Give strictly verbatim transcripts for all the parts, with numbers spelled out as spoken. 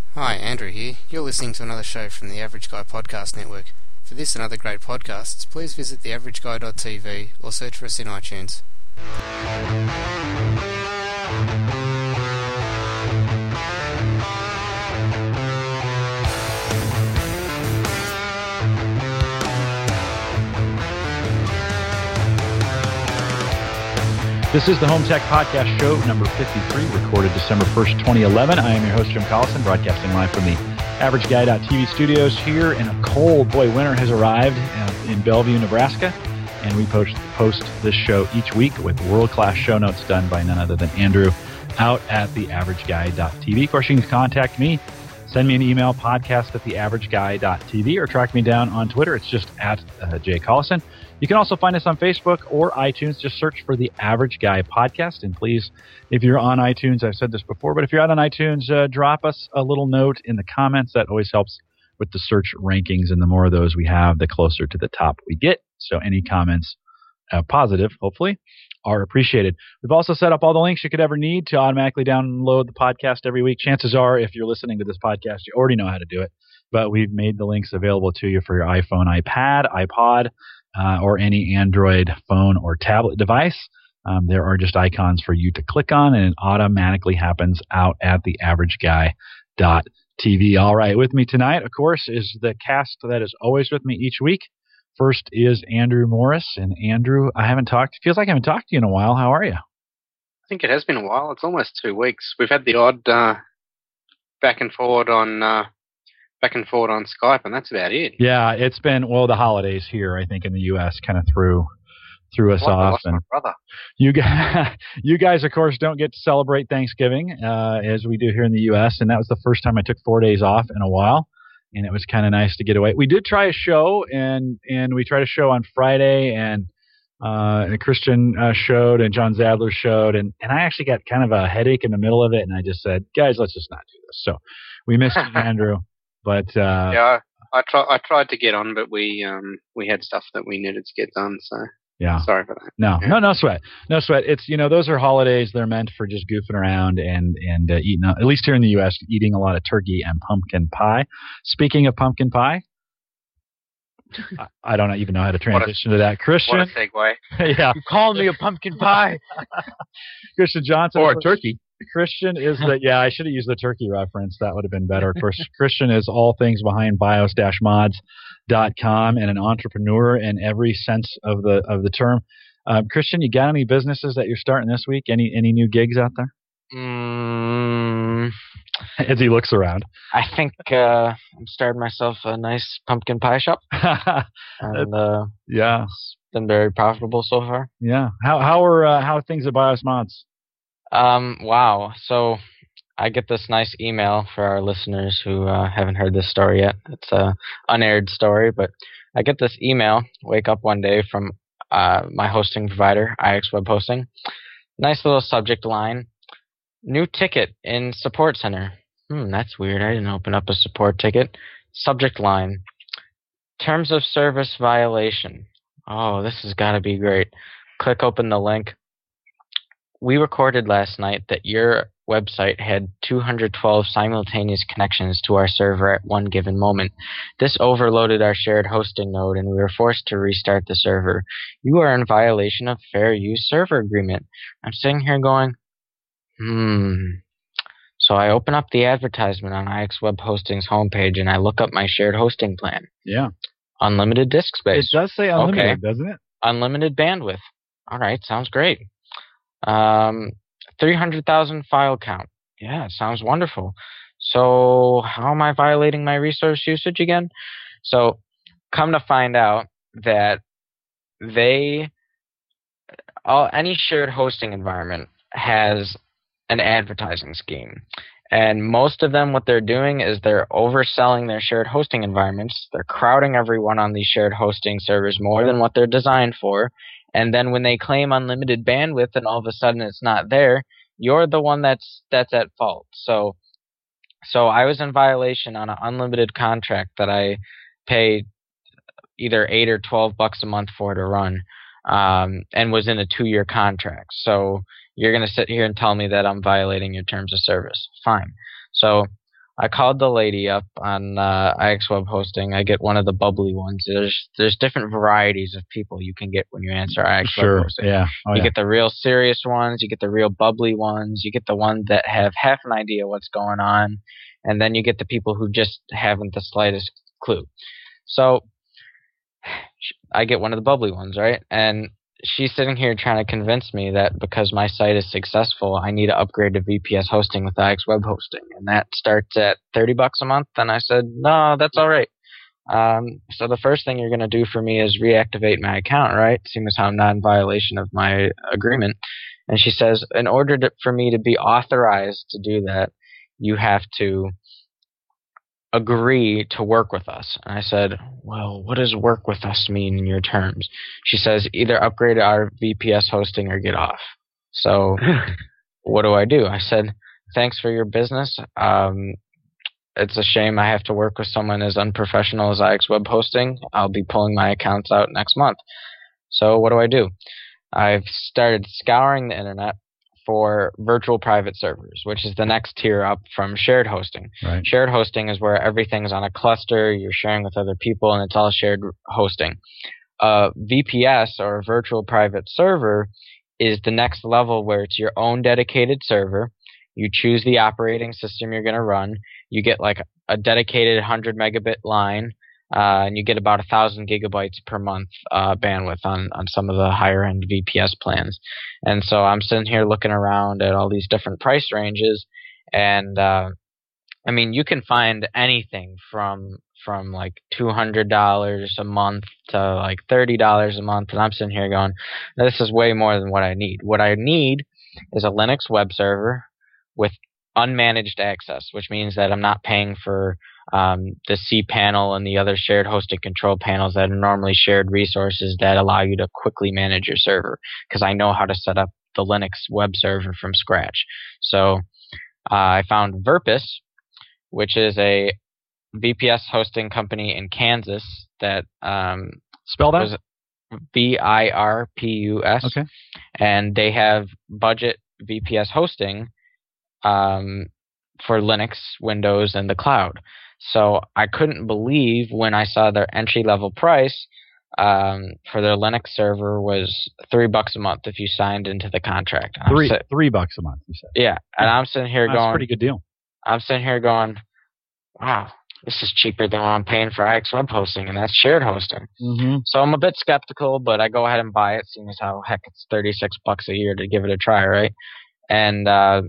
Hi, Andrew here. You're listening to another show from the Average Guy Podcast Network. For this and other great podcasts, please visit the average guy dot t v or search for us in iTunes. This is the Home Tech Podcast Show number fifty-three, recorded December first, twenty eleven. I am your host, Jim Collison, broadcasting live from the average guy dot t v studios here in a cold, boy, winter has arrived in Bellevue, Nebraska, and we post, post this show each week with world-class show notes done by none other than Andrew out at the average guy dot t v. Of course, you can contact me, send me an email, podcast at the average guy dot t v, or track me down on Twitter. It's just at uh, J Collison. You can also find us on Facebook or iTunes. Just search for the Average Guy Podcast. And please, if you're on iTunes, I've said this before, but if you're out on iTunes, uh, drop us a little note in the comments. That always helps with the search rankings. And the more of those we have, the closer to the top we get. So any comments, uh, positive, hopefully, are appreciated. We've also set up all the links you could ever need to automatically download the podcast every week. Chances are, if you're listening to this podcast, you already know how to do it. But we've made the links available to you for your iPhone, iPad, iPod, Uh, or any Android phone or tablet device. Um, there are just icons for you to click on, and it automatically happens out at the average guy dot t v. All right, with me tonight, of course, is the cast that is always with me each week. First is Andrew Morris. And Andrew, I haven't talked, feels like I haven't talked to you in a while. How are you? I think it has been a while. It's almost two weeks. We've had the odd uh, back and forward on uh, back and forward on Skype, and that's about it. Yeah, it's been, well, the holidays here, I think, in the U S kind of threw threw us well, off. I lost and my brother. You guys, you guys, of course, don't get to celebrate Thanksgiving uh, as we do here in the U S, and that was the first time I took four days off in a while, and it was kind of nice to get away. We did try a show, and and we tried a show on Friday, and uh, and Christian uh, showed, and John Zadler showed, and, and I actually got kind of a headache in the middle of it, and I just said, guys, let's just not do this. So we missed Andrew. But uh, yeah, I, I tried. I tried to get on, but we um we had stuff that we needed to get done. So yeah, sorry for that. No, yeah. no, no sweat, no sweat. It's you know those are holidays. They're meant for just goofing around and and uh, eating. At least here in the U S, eating a lot of turkey and pumpkin pie. Speaking of pumpkin pie, I, I don't even know how to transition a, to that. Christian, what a segue. Yeah, you called me a pumpkin pie. Christian Johnson or a turkey. Christian is the, yeah, I should have used the turkey reference. That would have been better. Of course, Christian is all things behind bios dash mods dot com and an entrepreneur in every sense of the of the term. Um, Christian, you got any businesses that you're starting this week? Any any new gigs out there? Mm, As he looks around. I think uh, I'm starting myself a nice pumpkin pie shop. and uh, yeah. It's been very profitable so far. Yeah. How how are uh, how are things at Bios Mods? Um, wow. So I get this nice email for our listeners who uh, haven't heard this story yet. It's a unaired story, but I get this email, wake up one day from uh, my hosting provider, I X Web Hosting. Nice little subject line. New ticket in support center. Hmm, that's weird. I didn't open up a support ticket. Subject line. Terms of service violation. Oh, this has got to be great. Click open the link. We recorded last night that your website had two hundred twelve simultaneous connections to our server at one given moment. This overloaded our shared hosting node, and we were forced to restart the server. You are in violation of fair use server agreement. I'm sitting here going, hmm. So I open up the advertisement on I X Web Hosting's homepage, and I look up my shared hosting plan. Yeah. Unlimited disk space. It does say unlimited, okay. Doesn't it? Unlimited bandwidth. All right, sounds great. Um, three hundred thousand file count. Yeah, it sounds wonderful. So how am I violating my resource usage again? So come to find out that they, all, any shared hosting environment has an advertising scheme. And most of them, what they're doing is they're overselling their shared hosting environments. They're crowding everyone on these shared hosting servers more than what they're designed for. And then when they claim unlimited bandwidth and all of a sudden it's not there, you're the one that's that's at fault. So so I was in violation on an unlimited contract that I paid either eight or twelve bucks a month for to run, um, and was in a two-year contract. So you're going to sit here and tell me that I'm violating your terms of service. Fine. So I called the lady up on uh, I X Web Hosting. I get one of the bubbly ones. There's there's different varieties of people you can get when you answer I X Sure. Web Hosting. Yeah. Oh, you yeah. get the real serious ones. You get the real bubbly ones. You get the ones that have half an idea what's going on, and then you get the people who just haven't the slightest clue. So I get one of the bubbly ones, right? And she's sitting here trying to convince me that because my site is successful, I need to upgrade to V P S hosting with I X Web Hosting, and that starts at thirty bucks a month. And I said, no, that's all right. Um, so the first thing you're going to do for me is reactivate my account, right? Seeing as how I'm not in violation of my agreement. And she says, in order to, for me to be authorized to do that, you have to agree to work with us. And I said, well, what does work with us mean in your terms? She says, either upgrade our V P S hosting or get off. So what do I do? I said, thanks for your business. Um, it's a shame I have to work with someone as unprofessional as I X Web Hosting. I'll be pulling my accounts out next month. So what do I do? I've started scouring the internet for virtual private servers, which is the next tier up from shared hosting. Right. Shared hosting is where everything's on a cluster, you're sharing with other people, and it's all shared hosting. Uh, V P S, or virtual private server, is the next level where it's your own dedicated server. You choose the operating system you're going to run. You get like a dedicated one hundred megabit line, uh, and you get about one thousand gigabytes per month uh, bandwidth on, on some of the higher end V P S plans. And so I'm sitting here looking around at all these different price ranges, and uh, I mean, you can find anything from from like two hundred dollars a month to like thirty dollars a month, and I'm sitting here going, this is way more than what I need. What I need is a Linux web server with unmanaged access, which means that I'm not paying for um, the cPanel and the other shared hosted control panels that are normally shared resources that allow you to quickly manage your server, because I know how to set up the Linux web server from scratch. So uh, I found Virpus, which is a V P S hosting company in Kansas that um, spell that V I R P U S. Okay. And they have budget V P S hosting um, for Linux, Windows, and the cloud. So I couldn't believe when I saw their entry level price um, for their Linux server was three bucks a month if you signed into the contract. Three sit- three bucks a month, you said. Yeah, and I'm sitting here That's going, a pretty good deal. I'm sitting here going, wow, this is cheaper than what I'm paying for I X Web Hosting, and that's shared hosting. Mm-hmm. So I'm a bit skeptical, but I go ahead and buy it, seeing as how heck it's thirty-six bucks a year to give it a try, right? And uh,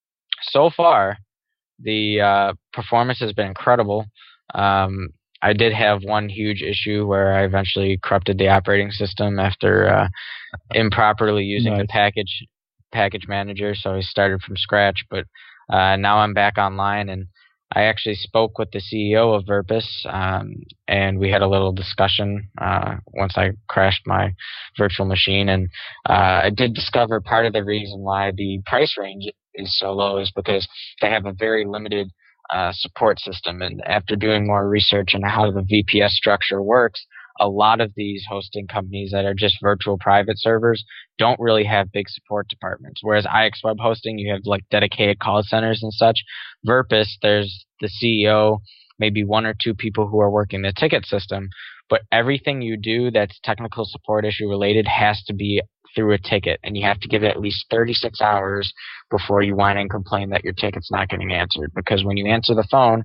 so far, the uh, performance has been incredible. Um, I did have one huge issue where I eventually corrupted the operating system after uh, improperly using nice. the package package manager, so I started from scratch. But uh, now I'm back online, and I actually spoke with the C E O of Virpus, um, and we had a little discussion uh, once I crashed my virtual machine. And uh, I did discover part of the reason why the price range is so low is because they have a very limited uh, support system. And after doing more research on how the V P S structure works, a lot of these hosting companies that are just virtual private servers don't really have big support departments. Whereas I X Web Hosting, you have like dedicated call centers and such. Virpus, there's the C E O, maybe one or two people who are working the ticket system, but everything you do that's technical support issue related has to be through a ticket, and you have to give it at least thirty-six hours before you whine and complain that your ticket's not getting answered. Because when you answer the phone,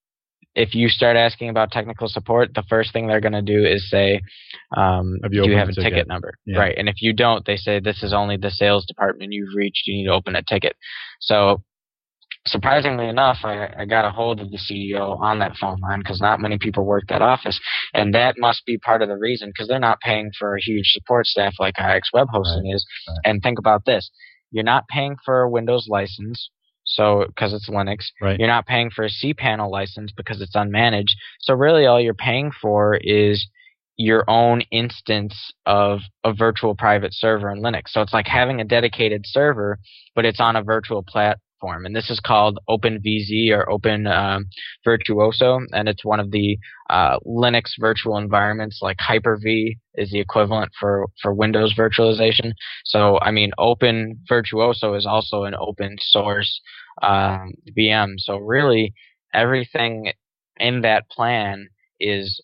if you start asking about technical support, the first thing they're going to do is say, um, Have you do you opened have a a ticket, ticket? number? Yeah. Right. And if you don't, they say, this is only the sales department you've reached. You need to open a ticket. So surprisingly enough, I, I got a hold of the C E O on that phone line, because not many people work that office. And that must be part of the reason, because they're not paying for a huge support staff like I X Web Hosting Right. is. Right. And think about this. You're not paying for a Windows license, so because it's Linux. Right. You're not paying for a cPanel license because it's unmanaged. So really all you're paying for is your own instance of a virtual private server in Linux. So it's like having a dedicated server, but it's on a virtual platform. And this is called OpenVZ or Open um, Virtuoso, and it's one of the uh, Linux virtual environments. Like Hyper-V is the equivalent for, for Windows virtualization. So, I mean, Open Virtuoso is also an open source um, V M. So really, everything in that plan is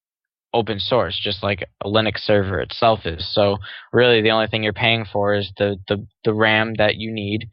open source, just like a Linux server itself is. So really the only thing you're paying for is the, the, the RAM that you need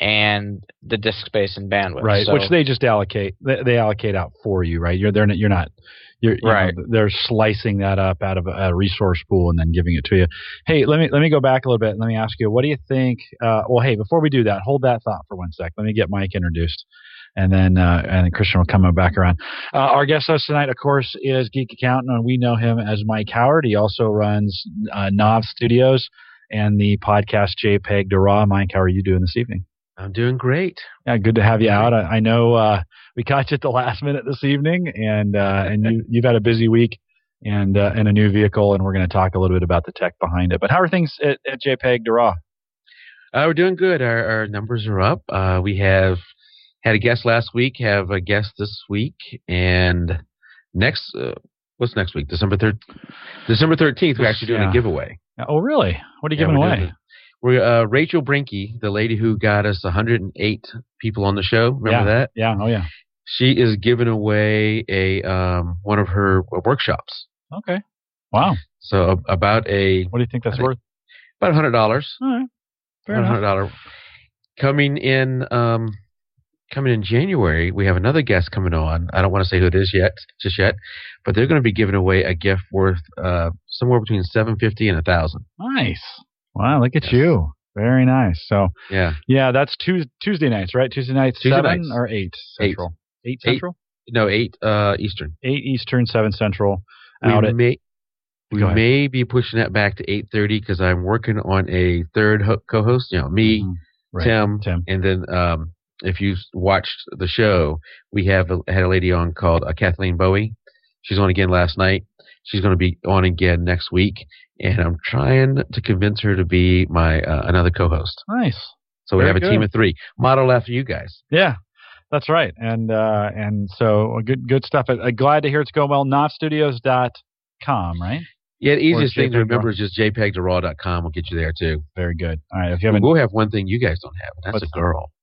and the disk space and bandwidth. Right, so, which they just allocate. They, they allocate out for you, right? You're they're not, you're not you're you right. know, they're slicing that up out of a, a resource pool and then giving it to you. Hey, let me let me go back a little bit and let me ask you, what do you think? Uh, well, hey, before we do that, hold that thought for one sec. Let me get Mike introduced. And then, uh, and then Christian will come back around. Uh, our guest host tonight, of course, is Geek Accountant, and we know him as Mike Howard. He also runs uh, Nov Studios and the podcast JPEG to Raw. Mike, how are you doing this evening? I'm doing great. Yeah, good to have you out. I, I know uh, we caught you at the last minute this evening, and uh, and you, you've had a busy week and uh, and a new vehicle, and we're going to talk a little bit about the tech behind it. But how are things at, at JPEG to Raw? Uh, we're doing good. Our, our numbers are up. Uh, we have had a guest last week, have a guest this week, and next, uh, what's next week? December third, December thirteenth, we're actually doing yeah. a giveaway. Oh, really? What are you yeah, giving we're away? doing We're uh, Rachel Brinke, the lady who got us one hundred eight people on the show. Remember yeah. that? Yeah. Oh, yeah. She is giving away a um, one of her workshops. Okay. Wow. So uh, about a what do you think that's think worth? About a hundred dollars. All right. Fair one hundred enough. dollars. Coming in, um, coming in January, we have another guest coming on. I don't want to say who it is yet, just yet, but they're going to be giving away a gift worth uh, somewhere between seven fifty and a thousand. Nice. Wow, look at Yes. you. Very nice. So yeah, yeah, that's Tuesday, Tuesday nights, right? Tuesday nights, Tuesday seven nights. or eight central. Eight, eight central. Eight, no, eight uh, Eastern. Eight Eastern, seven central. We Out at, may we Go ahead. may be pushing that back to eight thirty because I'm working on a third ho- co-host. You know, me, Mhm. Right. Tim, Tim. and then um, if you watched the show, we have a, had a lady on called uh, Kathleen Bowie. She's on again last night. She's going to be on again next week, and I'm trying to convince her to be my uh, another co-host. Nice. So we Very have a good. team of three, modeled after you guys. Yeah, that's right. And uh, and so uh, good good stuff. I'm glad to hear it's going well. Nov Studios dot com, right? Yeah, the easiest Or thing to JPEG remember Raw. is just jpeg to raw dot com. Will get you there too. Very good. All right. If you haven't, We'll have one thing you guys don't have, and that's What's a girl.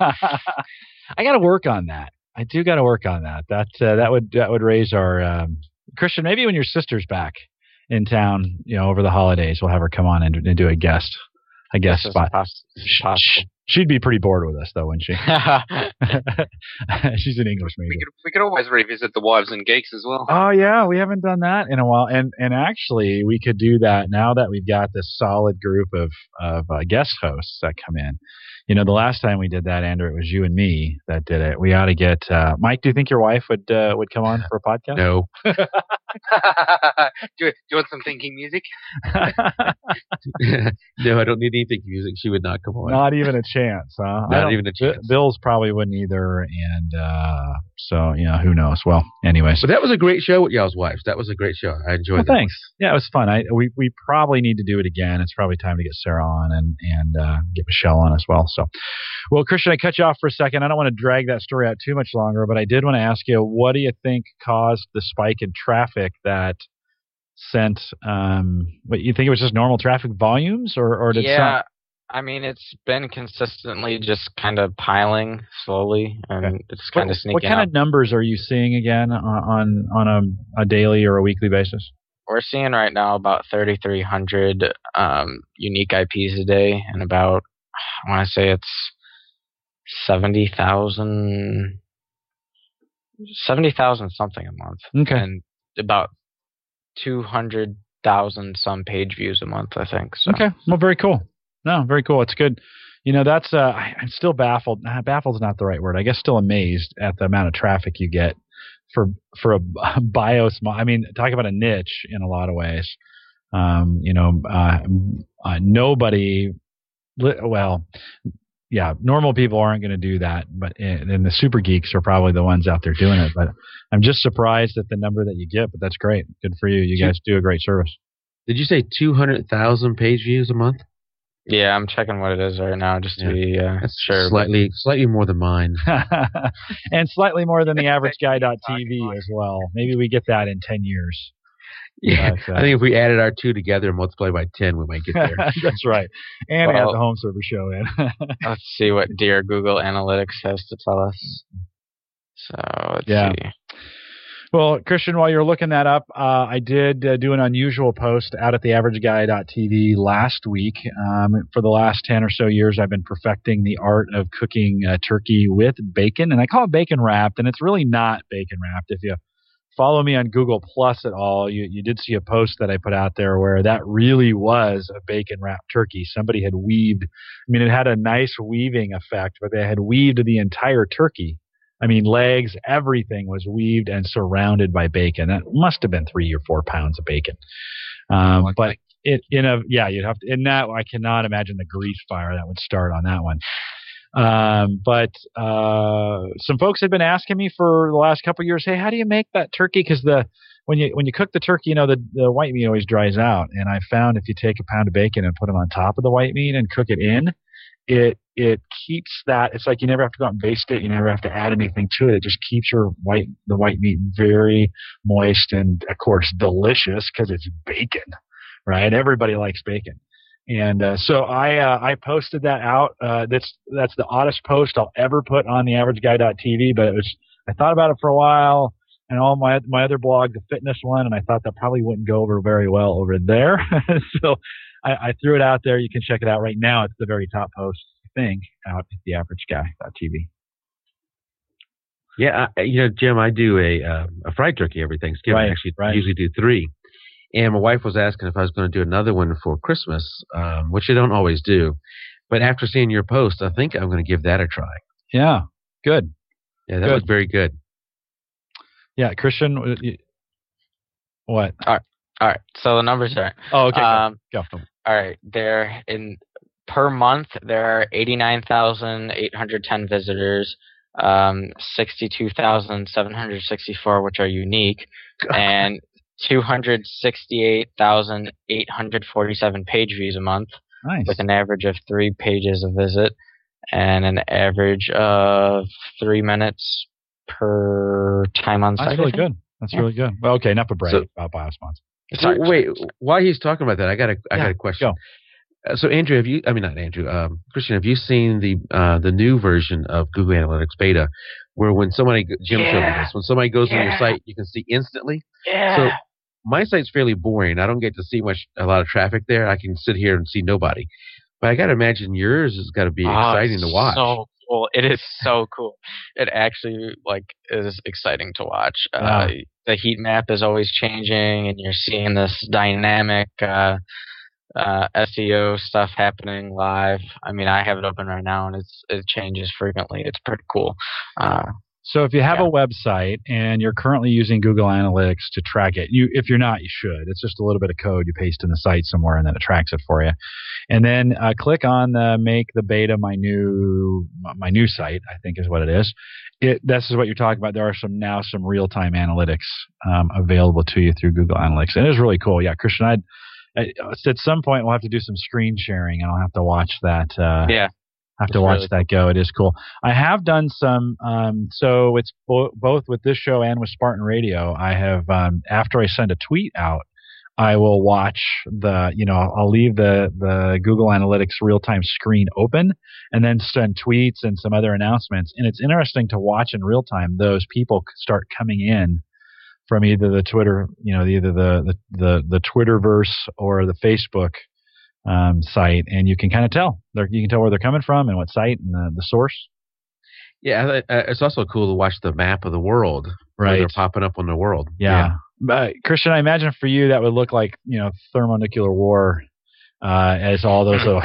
I got to work on that. I do got to work on that. That uh, that would that would raise our um, Christian. Maybe when your sister's back in town, you know, over the holidays, we'll have her come on and, and do a guest a guest This is spot. poss- Sh- possible. sh- She'd be pretty bored with us, though, wouldn't she? She's an English We major. could, we could always revisit the Wives and Geeks as well. Oh yeah, we haven't done that in a while, and and actually we could do that now that we've got this solid group of of uh, guest hosts that come in. You know, the last time we did that, Andrew, it was you and me that did it. We ought to get uh, Mike. Do you think your wife would uh, would come on for a podcast? No. do, you, do you want some thinking music? No, I don't need anything music. She would not come on. Not even a chance, huh? I Not don't- even a chance. B- Bill's probably wouldn't either, and uh, so you know, who knows? Well, anyways. But that was a great show with y'all's wives. That was a great show. I enjoyed Well, that. thanks. Yeah, it was fun. I we we probably need to do it again. It's probably time to get Sarah on and and uh, get Michelle on as well. So, well, Christian, I cut you off for a second. I don't want to drag that story out too much longer, but I did want to ask you, what do you think caused the spike in traffic that sent? Um, what you think it was just normal traffic volumes, or or did yeah, some? I mean, it's been consistently just kind of piling slowly, and Okay. it's kind What, of sneaking what kind up. of numbers are you seeing again on on a, a daily or a weekly basis? We're seeing right now about thirty-three hundred um, unique I Ps a day, and about, I want to say it's seventy thousand, seventy thousand something a month. Okay. And about two hundred thousand some page views a month, I think. So. Okay. Well, very cool. No, very cool. It's good. You know, that's, uh, I, I'm still baffled. Nah, baffled's not the right word. I guess still amazed at the amount of traffic you get for, for a BIOS. Mo- I mean, talk about a niche in a lot of ways. Um, you know, uh, uh, nobody, li- well, yeah, normal people aren't going to do that, but and the super geeks are probably the ones out there doing it. But I'm just surprised at the number that you get, but that's great. Good for you. You guys do a great service. Did you say two hundred thousand page views a month? Yeah, I'm checking what it is right now just to Yeah. be uh, That's sure. slightly, slightly more than mine. And slightly more than the average guy dot T V as well. Maybe we get that in ten years. Yeah, But, uh, I think if we added our two together and multiply by ten, we might get there. That's right. And Well- add the home server show in. Let's see what dear Google Analytics has to tell us. So let's Yeah. see. Well, Christian, while you're looking that up, uh, I did uh, do an unusual post out at the average guy dot t v last week. Um, for the last ten or so years, I've been perfecting the art of cooking uh, turkey with bacon, and I call it bacon wrapped, and it's really not bacon wrapped. If you follow me on Google Plus at all, you, you did see a post that I put out there where that really was a bacon wrapped turkey. Somebody had weaved, I mean, it had a nice weaving effect, but they had weaved the entire turkey. I mean, legs, everything was weaved and surrounded by bacon. That must have been three or four pounds of bacon. Um, but it, in a, yeah, you'd have to, in that, I cannot imagine the grease fire that would start on that one. Um, but, uh, some folks had been asking me for the last couple of years, hey, how do you make that turkey? Cause the, when you, when you cook the turkey, you know, the, the white meat always dries out. And I found if you take a pound of bacon and put them on top of the white meat and cook it in, it, it keeps that, it's like you never have to go out and baste it. You never have to add anything to it. It just keeps your white, the white meat very moist and of course delicious because it's bacon, right? Everybody likes bacon. And, uh, so I, uh, I posted that out. Uh, that's, that's the oddest post I'll ever put on the average guy dot t v, but it was, I thought about it for a while and all my, my other blog, the fitness one, and I thought that probably wouldn't go over very well over there. So I, I threw it out there. You can check it out right now. It's the very top post thing out at the average guy dot t v. Yeah, I, you know, Jim, I do a uh, a fried turkey every Thanksgiving. Right, I actually right. usually do three. And my wife was asking if I was going to do another one for Christmas, um, which I don't always do. But after seeing your post, I think I'm going to give that a try. Yeah, good. Yeah, that Good. was very good. Yeah, Christian, what? All right. All right. So the numbers are. Oh, okay. Um, go. go. All right. There in per month there are eighty-nine thousand eight hundred ten visitors, um, sixty-two thousand seven hundred sixty-four which are unique, and two hundred sixty-eight thousand eight hundred forty-seven page views a month, Nice. with an average of three pages a visit and an average of three minutes per time on site. That's really good. That's Yeah. really good. Well, okay, enough of bragging So- about BioSpons. Sorry. Wait, while he's talking about that, I got a I Yeah, got a question. go. Uh, so Andrew, have you? I mean, not Andrew. Um, Christian, have you seen the uh, the new version of Google Analytics beta, where when somebody Jim showed me Yeah. this, when somebody goes on your Yeah. site, you can see instantly. Yeah. So my site's fairly boring. I don't get to see much a lot of traffic there. I can sit here and see nobody. But I got to imagine yours has got to be Oh, exciting it's to watch. So cool! It is so cool. It actually like is exciting to watch. Uh, the heat map is always changing, and you're seeing this dynamic uh, uh, S E O stuff happening live. I mean, I have it open right now, and it's it changes frequently. It's pretty cool. Uh, So if you have Yeah. a website and you're currently using Google Analytics to track it, you if you're not, you should. It's just a little bit of code you paste in the site somewhere, and then it tracks it for you. And then uh, click on the make the beta my new my new site, I think is what it is. It this is what you're talking about. There are some now some real time analytics um, available to you through Google Analytics, and it is really cool. Yeah, Christian, I'd, I at some point we'll have to do some screen sharing, and I'll have to watch that. Uh, yeah. have to It's watch really that go. It is cool. I have done some, um, so it's bo- both with this show and with Spartan Radio. I have, um, after I send a tweet out, I will watch the, you know, I'll leave the, the Google Analytics real-time screen open and then send tweets and some other announcements. And it's interesting to watch in real time those people start coming in from either the Twitter, you know, either the, the, the, the Twitterverse or the Facebook Um, site, and you can kind of tell. They're, you can tell where they're coming from and what site and the, the source. Yeah, uh, it's also cool to watch the map of the world. Where Right. they're popping up on the world. Yeah. But Christian, I imagine for you that would look like, you know, thermonuclear war uh, as all those little.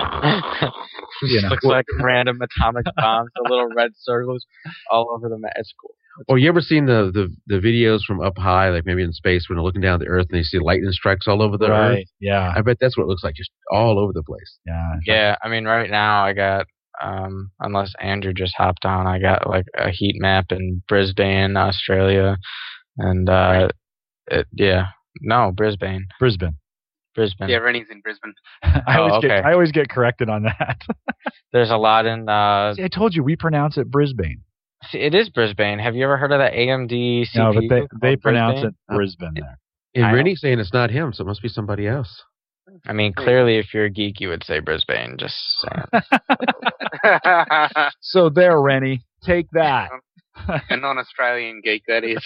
You know. Looks like random atomic bombs, the little red circles all over the map. It's cool. Or you ever seen the, the the videos from up high, like maybe in space, when they're looking down at the Earth and they see lightning strikes all over the Right. Earth? Yeah. I bet that's what it looks like, just all over the place. Yeah. Yeah, I mean, right now I got, um, unless Andrew just hopped on, I got like a heat map in Brisbane, Australia, and uh, it, yeah, no, Brisbane, Brisbane. Brisbane. Yeah, Rennie's in Brisbane. I always Oh, get okay. I always get corrected on that. There's a lot in. Uh, See, I told you we pronounce it Brisbane. see, it is Brisbane. Have you ever heard of that A M D C P U? No, but they they called pronounce Brisbane? it Brisbane there. And I Rennie's saying it's not him, so it must be somebody else. I mean, clearly, if you're a geek, you would say Brisbane. Just saying. So there, Rennie, take that. A non-Australian geek, that is.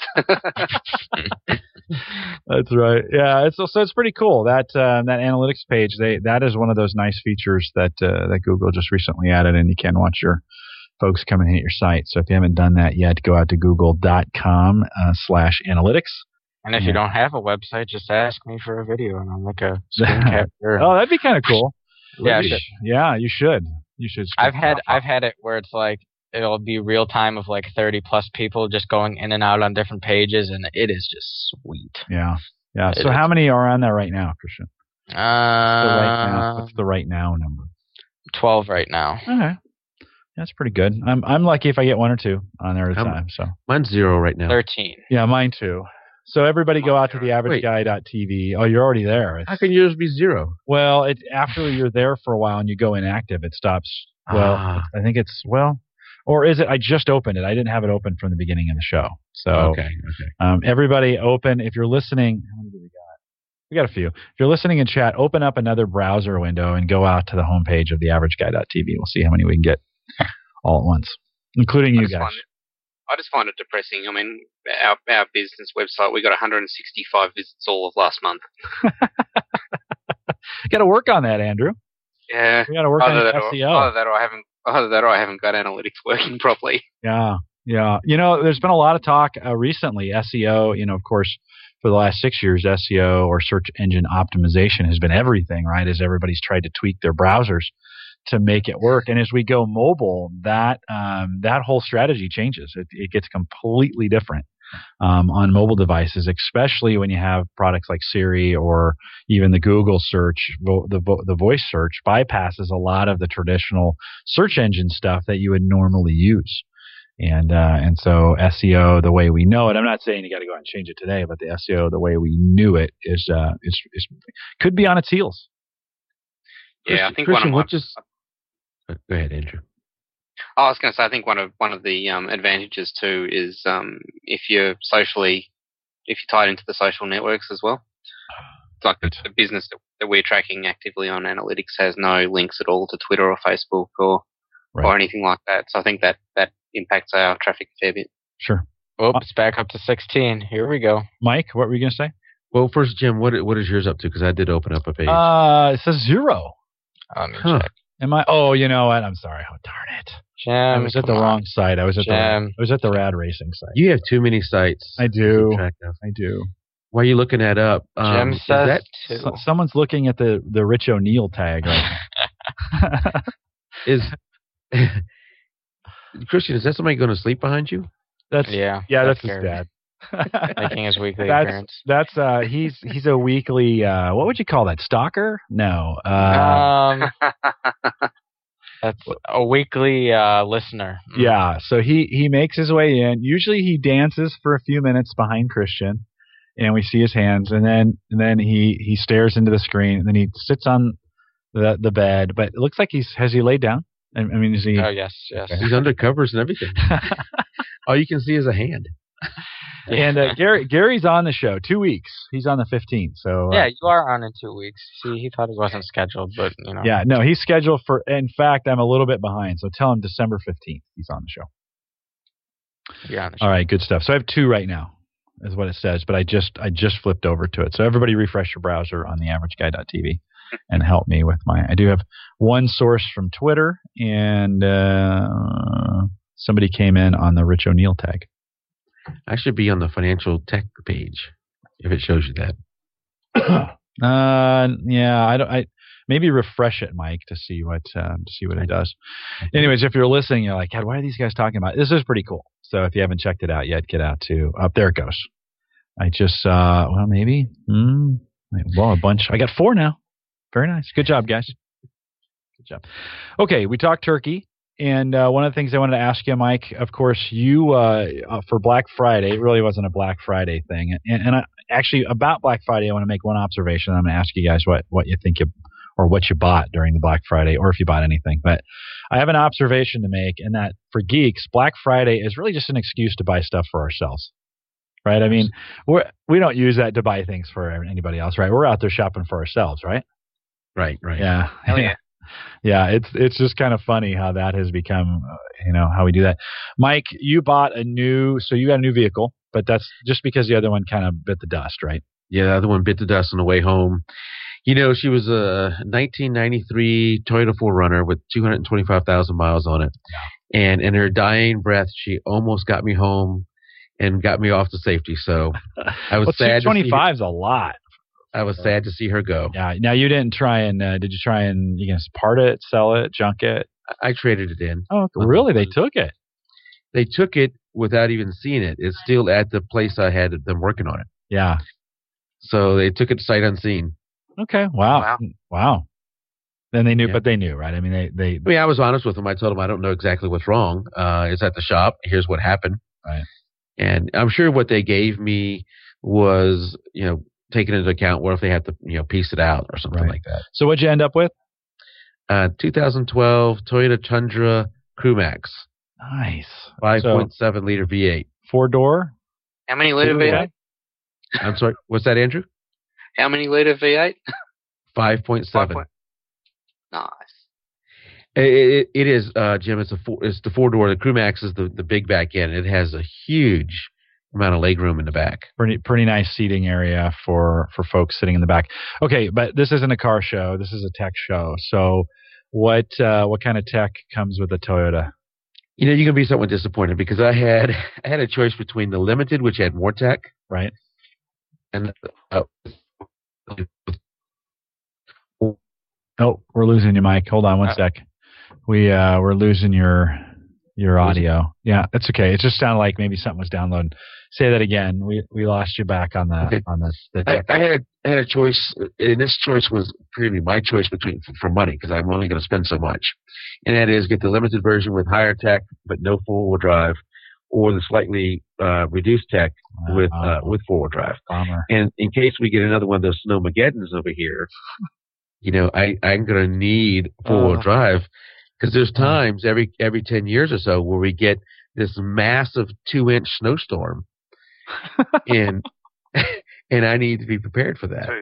That's right. Yeah, it's so it's pretty cool that uh, that analytics page. They that is one of those nice features that uh, that Google just recently added, and you can watch your folks come and hit your site. So if you haven't done that yet, go out to google dot com uh, slash analytics. And if yeah. you don't have a website, just ask me for a video, and I'll make a screen capture. Oh, that'd be kind of cool. Yeah, you, yeah, you should. You should. I've had I've had it where it's like it'll be real time of like thirty plus people just going in and out on different pages, and it is just sweet. Yeah, yeah. It so is. How many are on there right now, Christian? Uh, What's the right now? What's the right now number? twelve right now. Okay, that's pretty good. I'm I'm lucky if I get one or two on there at a I'm, time. So mine's zero right now. Thirteen. yeah, mine too. So everybody go out to the average Wait. guy dot t v. Oh, you're already there. It's, How can yours be zero? well, it after you're there for a while and you go inactive, it stops. Well, Ah. I think it's well, or is it? I just opened it. I didn't have it open from the beginning of the show. So Okay, okay. um, everybody, open. If you're listening, how many do we got? We got a few. If you're listening in chat, open up another browser window and go out to the homepage of the average guy dot t v. We'll see how many we can get all at once, including I you just guys. find it- I just find it depressing. I mean, our our business website, we got one hundred sixty-five visits all of last month. Got to work on that, Andrew. Yeah. We got to work on Either your that, S or, E O. either that, or I haven't. Either that, or I haven't got analytics working properly. Yeah, yeah. You know, there's been a lot of talk uh, recently. S E O, you know, of course, for the last six years, S E O or search engine optimization has been everything, right? As everybody's tried to tweak their browsers to make it work. And as we go mobile, that um, that whole strategy changes. It, it gets completely different um, on mobile devices, especially when you have products like Siri or even the Google search. Vo- the vo- the voice search bypasses a lot of the traditional search engine stuff that you would normally use. And uh, and so S E O, the way we know it, I'm not saying you got to go out and change it today, but the S E O, the way we knew it, is uh, is, is could be on its heels. Yeah, I think Christian, one what of my, just go ahead, Andrew. I was going to say, I think one of one of the um, advantages too is um, if you're socially, if you're tied into the social networks as well. It's like the, the business that, that we're tracking actively on analytics has no links at all to Twitter or Facebook or Right. or anything like that. So I think that that impacts our traffic a fair bit. Sure. Oops, back up to sixteen. Here we go. Mike, what were you going to say? Well, first, Jim, what what is yours up to? Because I did open up a page. Uh, it says zero. Let me Huh. check. Am I? Oh, you know what? I'm sorry. Oh, darn it. Jim, I was at the come on. wrong site. I was at the Jim. I was at the Rad Racing site. you have too many sites. I to do. keep track of. I do. Why are you looking that up? Um, Jim is says that two. So, someone's looking at the the Rich O'Neill tag right now. is Christian? Is that somebody going to sleep behind you? That's Yeah, yeah. That's, that's his Gary. dad. Making his weekly that's appearance. that's uh he's he's a weekly uh what would you call that, stalker? No. Uh, um, that's a weekly uh, listener. Mm. Yeah, so he, he makes his way in. Usually he dances for a few minutes behind Christian, and we see his hands, and then and then he, he stares into the screen, and then he sits on the the bed. But it looks like he's has he laid down? I, I mean, is he? Oh yes, yes. He's under covers and everything. All you can see is a hand. And uh, Gary Gary's on the show two weeks. He's on the fifteenth. So uh, Yeah, you are on in two weeks. See, he thought he wasn't scheduled, but you know. yeah, no, he's scheduled for. In fact, I'm a little bit behind. So tell him December fifteenth. He's on the show. You're on the show. All right, good stuff. So I have two right now, is what it says. But I just I just flipped over to it. So everybody refresh your browser on the average guy dot t v and help me with my. I do have one source from Twitter, and uh, somebody came in on the Rich O'Neill tag. I should be on the financial tech page if it shows you that. uh, yeah, I don't. I maybe refresh it, Mike, to see what uh, to see what it does. Anyways, if you're listening, you're like, God, why are these guys talking about it? This is pretty cool. So if you haven't checked it out yet, get out to up there. It goes. I just saw. Well, maybe. Hmm, well, a bunch. I got four now. Very nice. Good job, guys. Good job. Okay, we talked turkey. And uh, one of the things I wanted to ask you, Mike, of course, you uh, uh, for Black Friday, it really wasn't a Black Friday thing. And, and I, actually, about Black Friday, I want to make one observation. I'm going to ask you guys what, what you think you, or what you bought during the Black Friday, or if you bought anything. But I have an observation to make, and that for geeks, Black Friday is really just an excuse to buy stuff for ourselves. Right? I mean, we're, we don't use that to buy things for anybody else, right? We're out there shopping for ourselves, right? Right, right. Yeah. Hell yeah. Yeah, it's it's just kind of funny how that has become, uh, you know, how we do that. Mike, you bought a new, so you got a new vehicle, but that's just because the other one kind of bit the dust, right? Yeah, the other one bit the dust on the way home. You know, she was a nineteen ninety-three Toyota four runner with two hundred twenty-five thousand miles on it. Yeah. And in her dying breath, she almost got me home and got me off to safety. So I was well, sad. two twenty-five is a lot. I was sad to see her go. Yeah. Now you didn't try and uh, did you try and you can part it, sell it, junk it? I, I traded it in. Oh, really? They took it. They took it without even seeing it. It's still at the place I had them working on it. Yeah. So they took it sight unseen. Okay. Wow. Wow. Wow. Then they knew, yeah. but they knew, right? I mean, they, they. I mean, I was honest with them. I told them I don't know exactly what's wrong. Uh, it's at the shop. Here's what happened. Right. And I'm sure what they gave me was, you know, taken into account. What if they had to, you know, piece it out or something right. like that? So what'd you end up with? Uh, twenty twelve Toyota Tundra Crew Max. Nice. five point seven so, liter V eight. Four door. How many liter V eight? I'm sorry. What's that, Andrew? How many liter V eight? five point seven. Nice. It, it, it is, uh, Jim. It's a four, it's the four door. The Crew Max is the, the big back end. It has a huge amount of leg room in the back. Pretty pretty nice seating area for for folks sitting in the back. Okay, but this isn't a car show. This is a tech show. So what uh, what kind of tech comes with a Toyota? You know, you're gonna be somewhat disappointed because I had I had a choice between the Limited, which had more tech, right, and uh, oh, we're losing you, Mike. Hold on one uh, sec. We uh, we're losing your your audio. Yeah, that's okay. It just sounded like maybe something was downloading. Say that again. We we lost you back on the okay. on the. the I, I had I had a choice, and this choice was pretty my choice between for money because I'm only going to spend so much, and that is get the Limited version with higher tech but no four wheel drive, or the slightly uh, reduced tech uh, with uh, with four wheel drive. Bummer. And in case we get another one of those Snowmageddons over here, you know, I I'm going to need four wheel uh, drive. Because there's times every every ten years or so where we get this massive two inch snowstorm, and and I need to be prepared for that.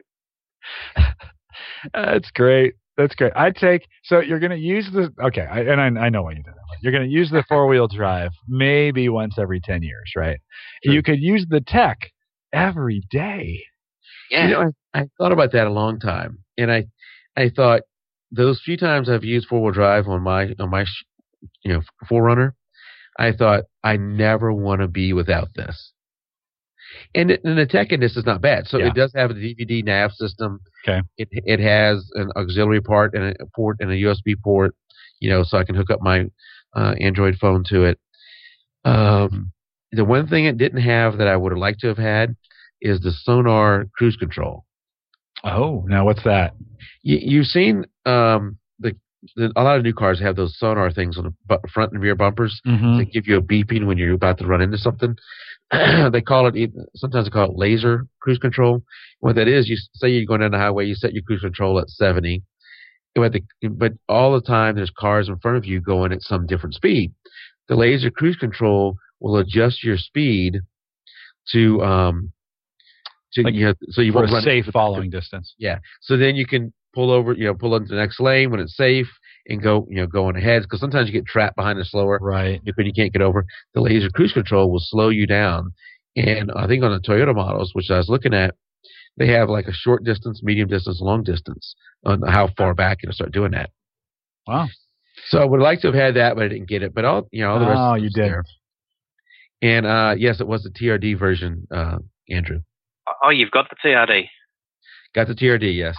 That's great. That's great. I take so you're going to use the okay, I, and I, I know why you did that. You're going to use the four wheel drive maybe once every ten years, right? Sure. You could use the tech every day. Yeah, you know, I, I thought about that a long time, and I I thought. Those few times I've used four wheel drive on my on my you know four runner, I thought I never want to be without this. And, it, and the tech in this is not bad. So yeah. It does have a D V D nav system. Okay. It it has an auxiliary part and a port and a U S B port. You know, so I can hook up my uh, Android phone to it. Um, the one thing it didn't have that I would have liked to have had is the Sonar cruise control. Oh, now what's that? You, you've seen um, the, the a lot of new cars have those sonar things on the bu- front and rear bumpers mm-hmm. that give you a beeping when you're about to run into something. They call it sometimes they call it laser cruise control. What that is, you say you're going down the highway, you set your cruise control at seventy, but, the, but all the time there's cars in front of you going at some different speed. The laser cruise control will adjust your speed to um to like you know, so you for won't a run safe following distance. Yeah, so then you can pull over, you know, pull into the next lane when it's safe and go, you know, going ahead. Because sometimes you get trapped behind the slower, right? When you can't get over, the laser cruise control will slow you down. And I think on the Toyota models, which I was looking at, they have like a short distance, medium distance, long distance on how far back it'll start doing that. Wow. So I would like to have had that, but I didn't get it. But all, you know, all the rest. Oh, you did. There. And uh, yes, it was the T R D version, uh, Andrew. Oh, you've got the T R D. Got the T R D, yes.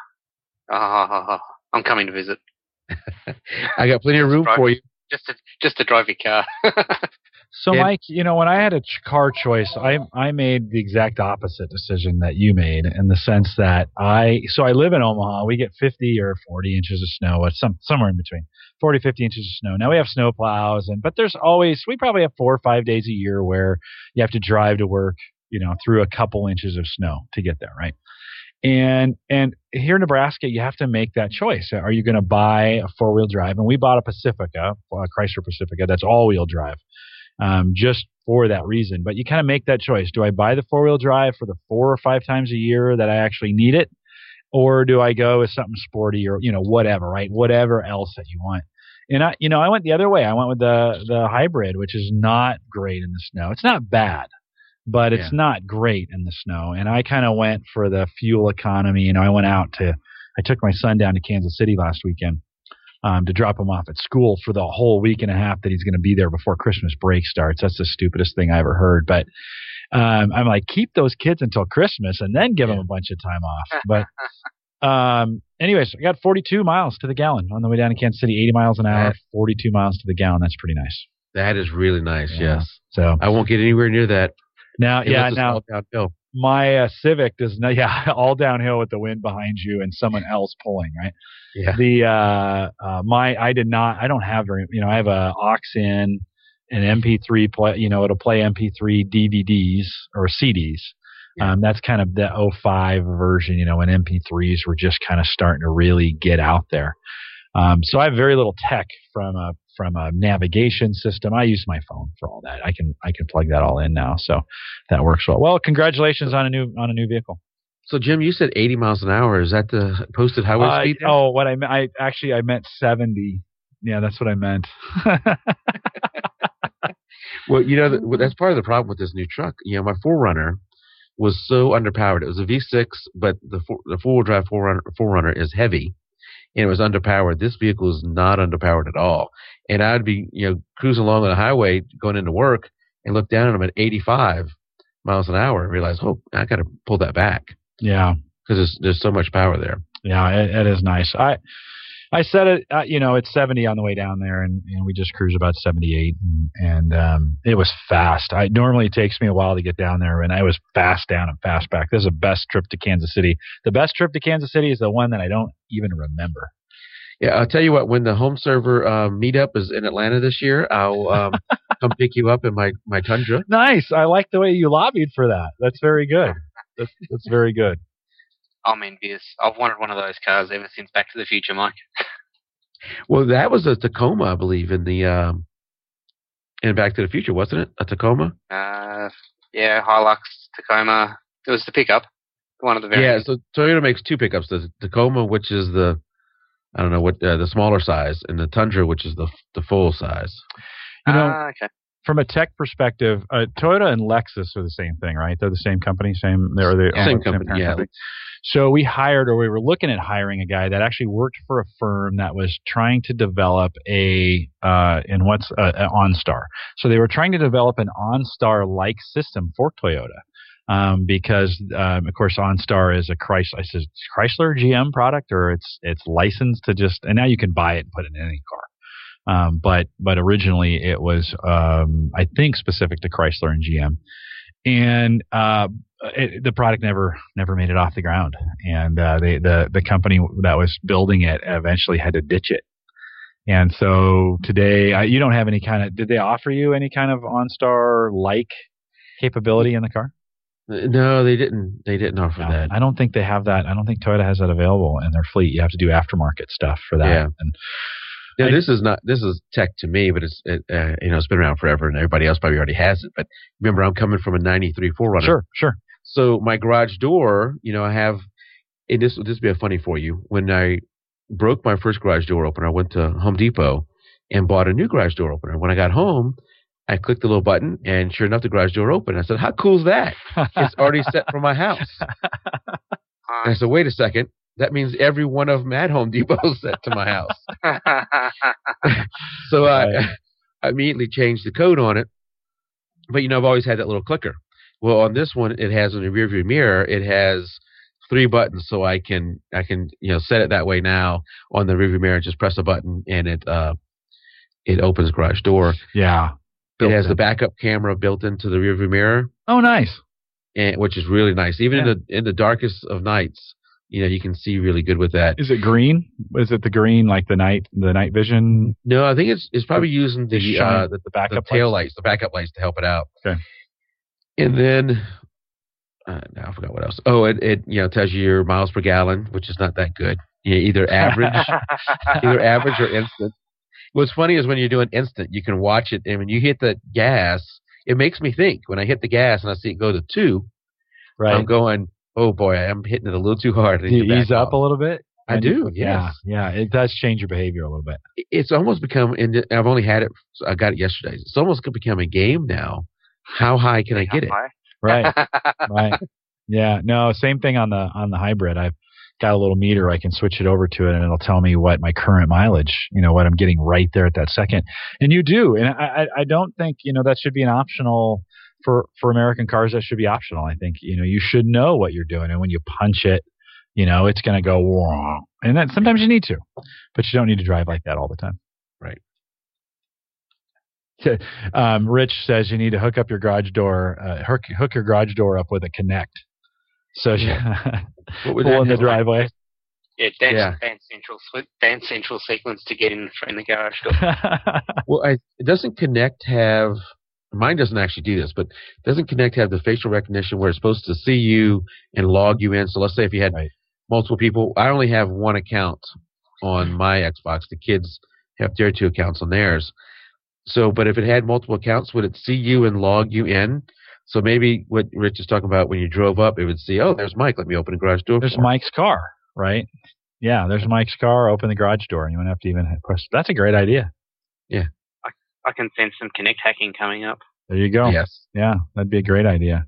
Oh, I'm coming to visit. I got plenty of room drive, for you. Just to just to drive your car. So, and, Mike, you know, when I had a ch- car choice, I I made the exact opposite decision that you made in the sense that I so I live in Omaha. We get fifty or forty inches of snow. It's some somewhere in between, forty, fifty inches of snow. Now we have snow plows, and but there's always we probably have four or five days a year where you have to drive to work, you know, through a couple inches of snow to get there, right? And and here in Nebraska, you have to make that choice. Are you going to buy a four wheel drive? And we bought a Pacifica, a Chrysler Pacifica, that's all wheel drive. Um, just for that reason. But you kind of make that choice. Do I buy the four-wheel drive for the four or five times a year that I actually need it? or do I go with something sporty or, you know, whatever, right? Whatever else that you want. And I, you know, I went the other way. I went with the, the hybrid, which is not great in the snow. It's not bad, but it's yeah. not great in the snow. And I kind of went for the fuel economy. You know, I went out to, I took my son down to Kansas City last weekend um, to drop him off at school for the whole week and a half that he's going to be there before Christmas break starts. That's the stupidest thing I ever heard. But um, I'm like, keep those kids until Christmas and then give yeah. them a bunch of time off. But Um, anyways, I got forty-two miles to the gallon on the way down to Kansas City, eighty miles an hour, forty-two miles to the gallon. That's pretty nice. That is really nice. Yeah. Yes. So I won't get anywhere near that. Now, it yeah, now my uh, Civic does not, yeah, all downhill with the wind behind you and someone else pulling, right? Yeah. The, uh, uh, my, I did not, I don't have very, you know, I have a aux in, an M P three play, you know, it'll play M P three D V Ds or C Ds. Yeah. Um, that's kind of the oh five version, you know, when M P threes were just kind of starting to really get out there. Um, so I have very little tech from a from a navigation system. I use my phone for all that. I can I can plug that all in now, so that works well. Well, congratulations on a new on a new vehicle. So Jim, you said eighty miles an hour. Is that the posted highway uh, speed? There? Oh, what I I actually I meant seventy. Yeah, that's what I meant. Well, you know that, that's part of the problem with this new truck. You know, my four runner was so underpowered. It was a V six, but the four, the four-wheel drive four runner, four runner is heavy, and it was underpowered. This vehicle is not underpowered at all. And I'd be, you know, cruising along on the highway going into work and look down at them at eighty-five miles an hour and realize, oh, I got to pull that back. Yeah, because there's there's so much power there. Yeah, it, it is nice. I I said it, uh, you know, it's seventy on the way down there, and, and we just cruised about seventy-eight, and, and um, it was fast. I normally it takes me a while to get down there, and I was fast down and fast back. This is the best trip to Kansas City. The best trip to Kansas City is the one that I don't even remember. Yeah, I'll tell you what. When the Home Server um, meetup is in Atlanta this year, I'll um, come pick you up in my, my Tundra. Nice. I like the way you lobbied for that. That's very good. That's that's very good. I'm envious. I've wanted one of those cars ever since Back to the Future, Mike. Well, that was a Tacoma, I believe, in the um, in Back to the Future, wasn't it? A Tacoma? Uh, yeah, Hilux, Tacoma. It was the pickup, one of the variants. Yeah, so Toyota makes two pickups: the Tacoma, which is the I don't know what uh, the smaller size, and the Tundra, which is the the full size. You know, uh, okay. From a tech perspective, uh, Toyota and Lexus are the same thing, right? They're the same company, same. They're the same company, same yeah. Company. So we hired, or we were looking at hiring a guy that actually worked for a firm that was trying to develop a, uh, in what's uh, an OnStar. So they were trying to develop an OnStar-like system for Toyota. Um, because, um, of course, OnStar is a Chrysler, I said, Chrysler G M product, or it's, it's licensed to just, and now you can buy it and put it in any car. Um, but, but originally it was, um, I think specific to Chrysler and G M. And, uh, it, the product never, never made it off the ground. And, uh, they, the, the company that was building it eventually had to ditch it. And so today, I, you don't have any kind of, did they offer you any kind of OnStar-like capability in the car? No, they didn't. They didn't offer no, that. I don't think they have that. I don't think Toyota has that available in their fleet. You have to do aftermarket stuff for that. Yeah. And yeah, I, this is not. This is tech to me, but it's it, uh, you know it's been around forever, and everybody else probably already has it. But remember, I'm coming from a ninety-three four runner. Sure, sure. So my garage door, you know, I have. It, this this will be a funny for you. When I broke my first garage door opener, I went to Home Depot and bought a new garage door opener. When I got home, I clicked the little button, and sure enough, the garage door opened. I said, how cool is that? It's already set for my house. And I said, wait a second. That means every one of them at Home Depot is set to my house. So I, I immediately changed the code on it. But, you know, I've always had that little clicker. Well, on this one, it has in the rearview mirror, it has three buttons, so I can, I can, you know, set it that way now on the rearview mirror. Just press a button, and it, uh, it opens garage door. Yeah. It has in. the backup camera built into the rearview mirror. Oh, nice. And, which is really nice. Even yeah. in the in the darkest of nights, you know, you can see really good with that. Is it green? Is it the green like the night the night vision? No, I think it's it's probably using the the, uh, the, the backup the tail lights? lights, the backup lights to help it out. Okay. And then uh, now I forgot what else. Oh, it it you know tells you your miles per gallon, which is not that good. Yeah, either average, either average or instant. What's funny is when you're doing instant, you can watch it, and when you hit the gas, it makes me think. When I hit the gas and I see it go to two, right. I'm going, oh boy, I'm hitting it a little too hard. Do you ease up off. a little bit? I do, yeah, yes. Yeah, it does change your behavior a little bit. It's almost become, and I've only had it, I got it yesterday. It's almost become a game now. How high can I get it? Right, right. Yeah, no, same thing on the on the hybrid. I've got a little meter. I can switch it over to it, and it'll tell me what my current mileage, you know, what I'm getting right there at that second. And you do, and I, I don't think, you know, that should be an optional for for American cars. That should be optional. I think, you know, you should know what you're doing, and when you punch it, you know, it's going to go wrong. And then sometimes you need to, but you don't need to drive like that all the time. Right. Um, Rich says you need to hook up your garage door, uh, hook, hook your garage door up with a Connect. So yeah. Pull in the driveway. Yeah, dance, Yeah. dance central, dance central sequence to get in in the garage door. Well, I, it doesn't Connect have, mine doesn't actually do this, but doesn't Connect have the facial recognition where it's supposed to see you and log you in? So let's say if you had Right. multiple people, I only have one account on my Xbox. The kids have their two accounts on theirs. So, but if it had multiple accounts, would it see you and log you in? So maybe what Rich is talking about, when you drove up, it would see, oh, there's Mike. Let me open the garage door. There's for him. Mike's car, right? Yeah, there's Mike's car. Open the garage door. You wouldn't have to even push. That's a great idea. Yeah. I, I can sense some Connect hacking coming up. There you go. Yes. Yeah, that'd be a great idea.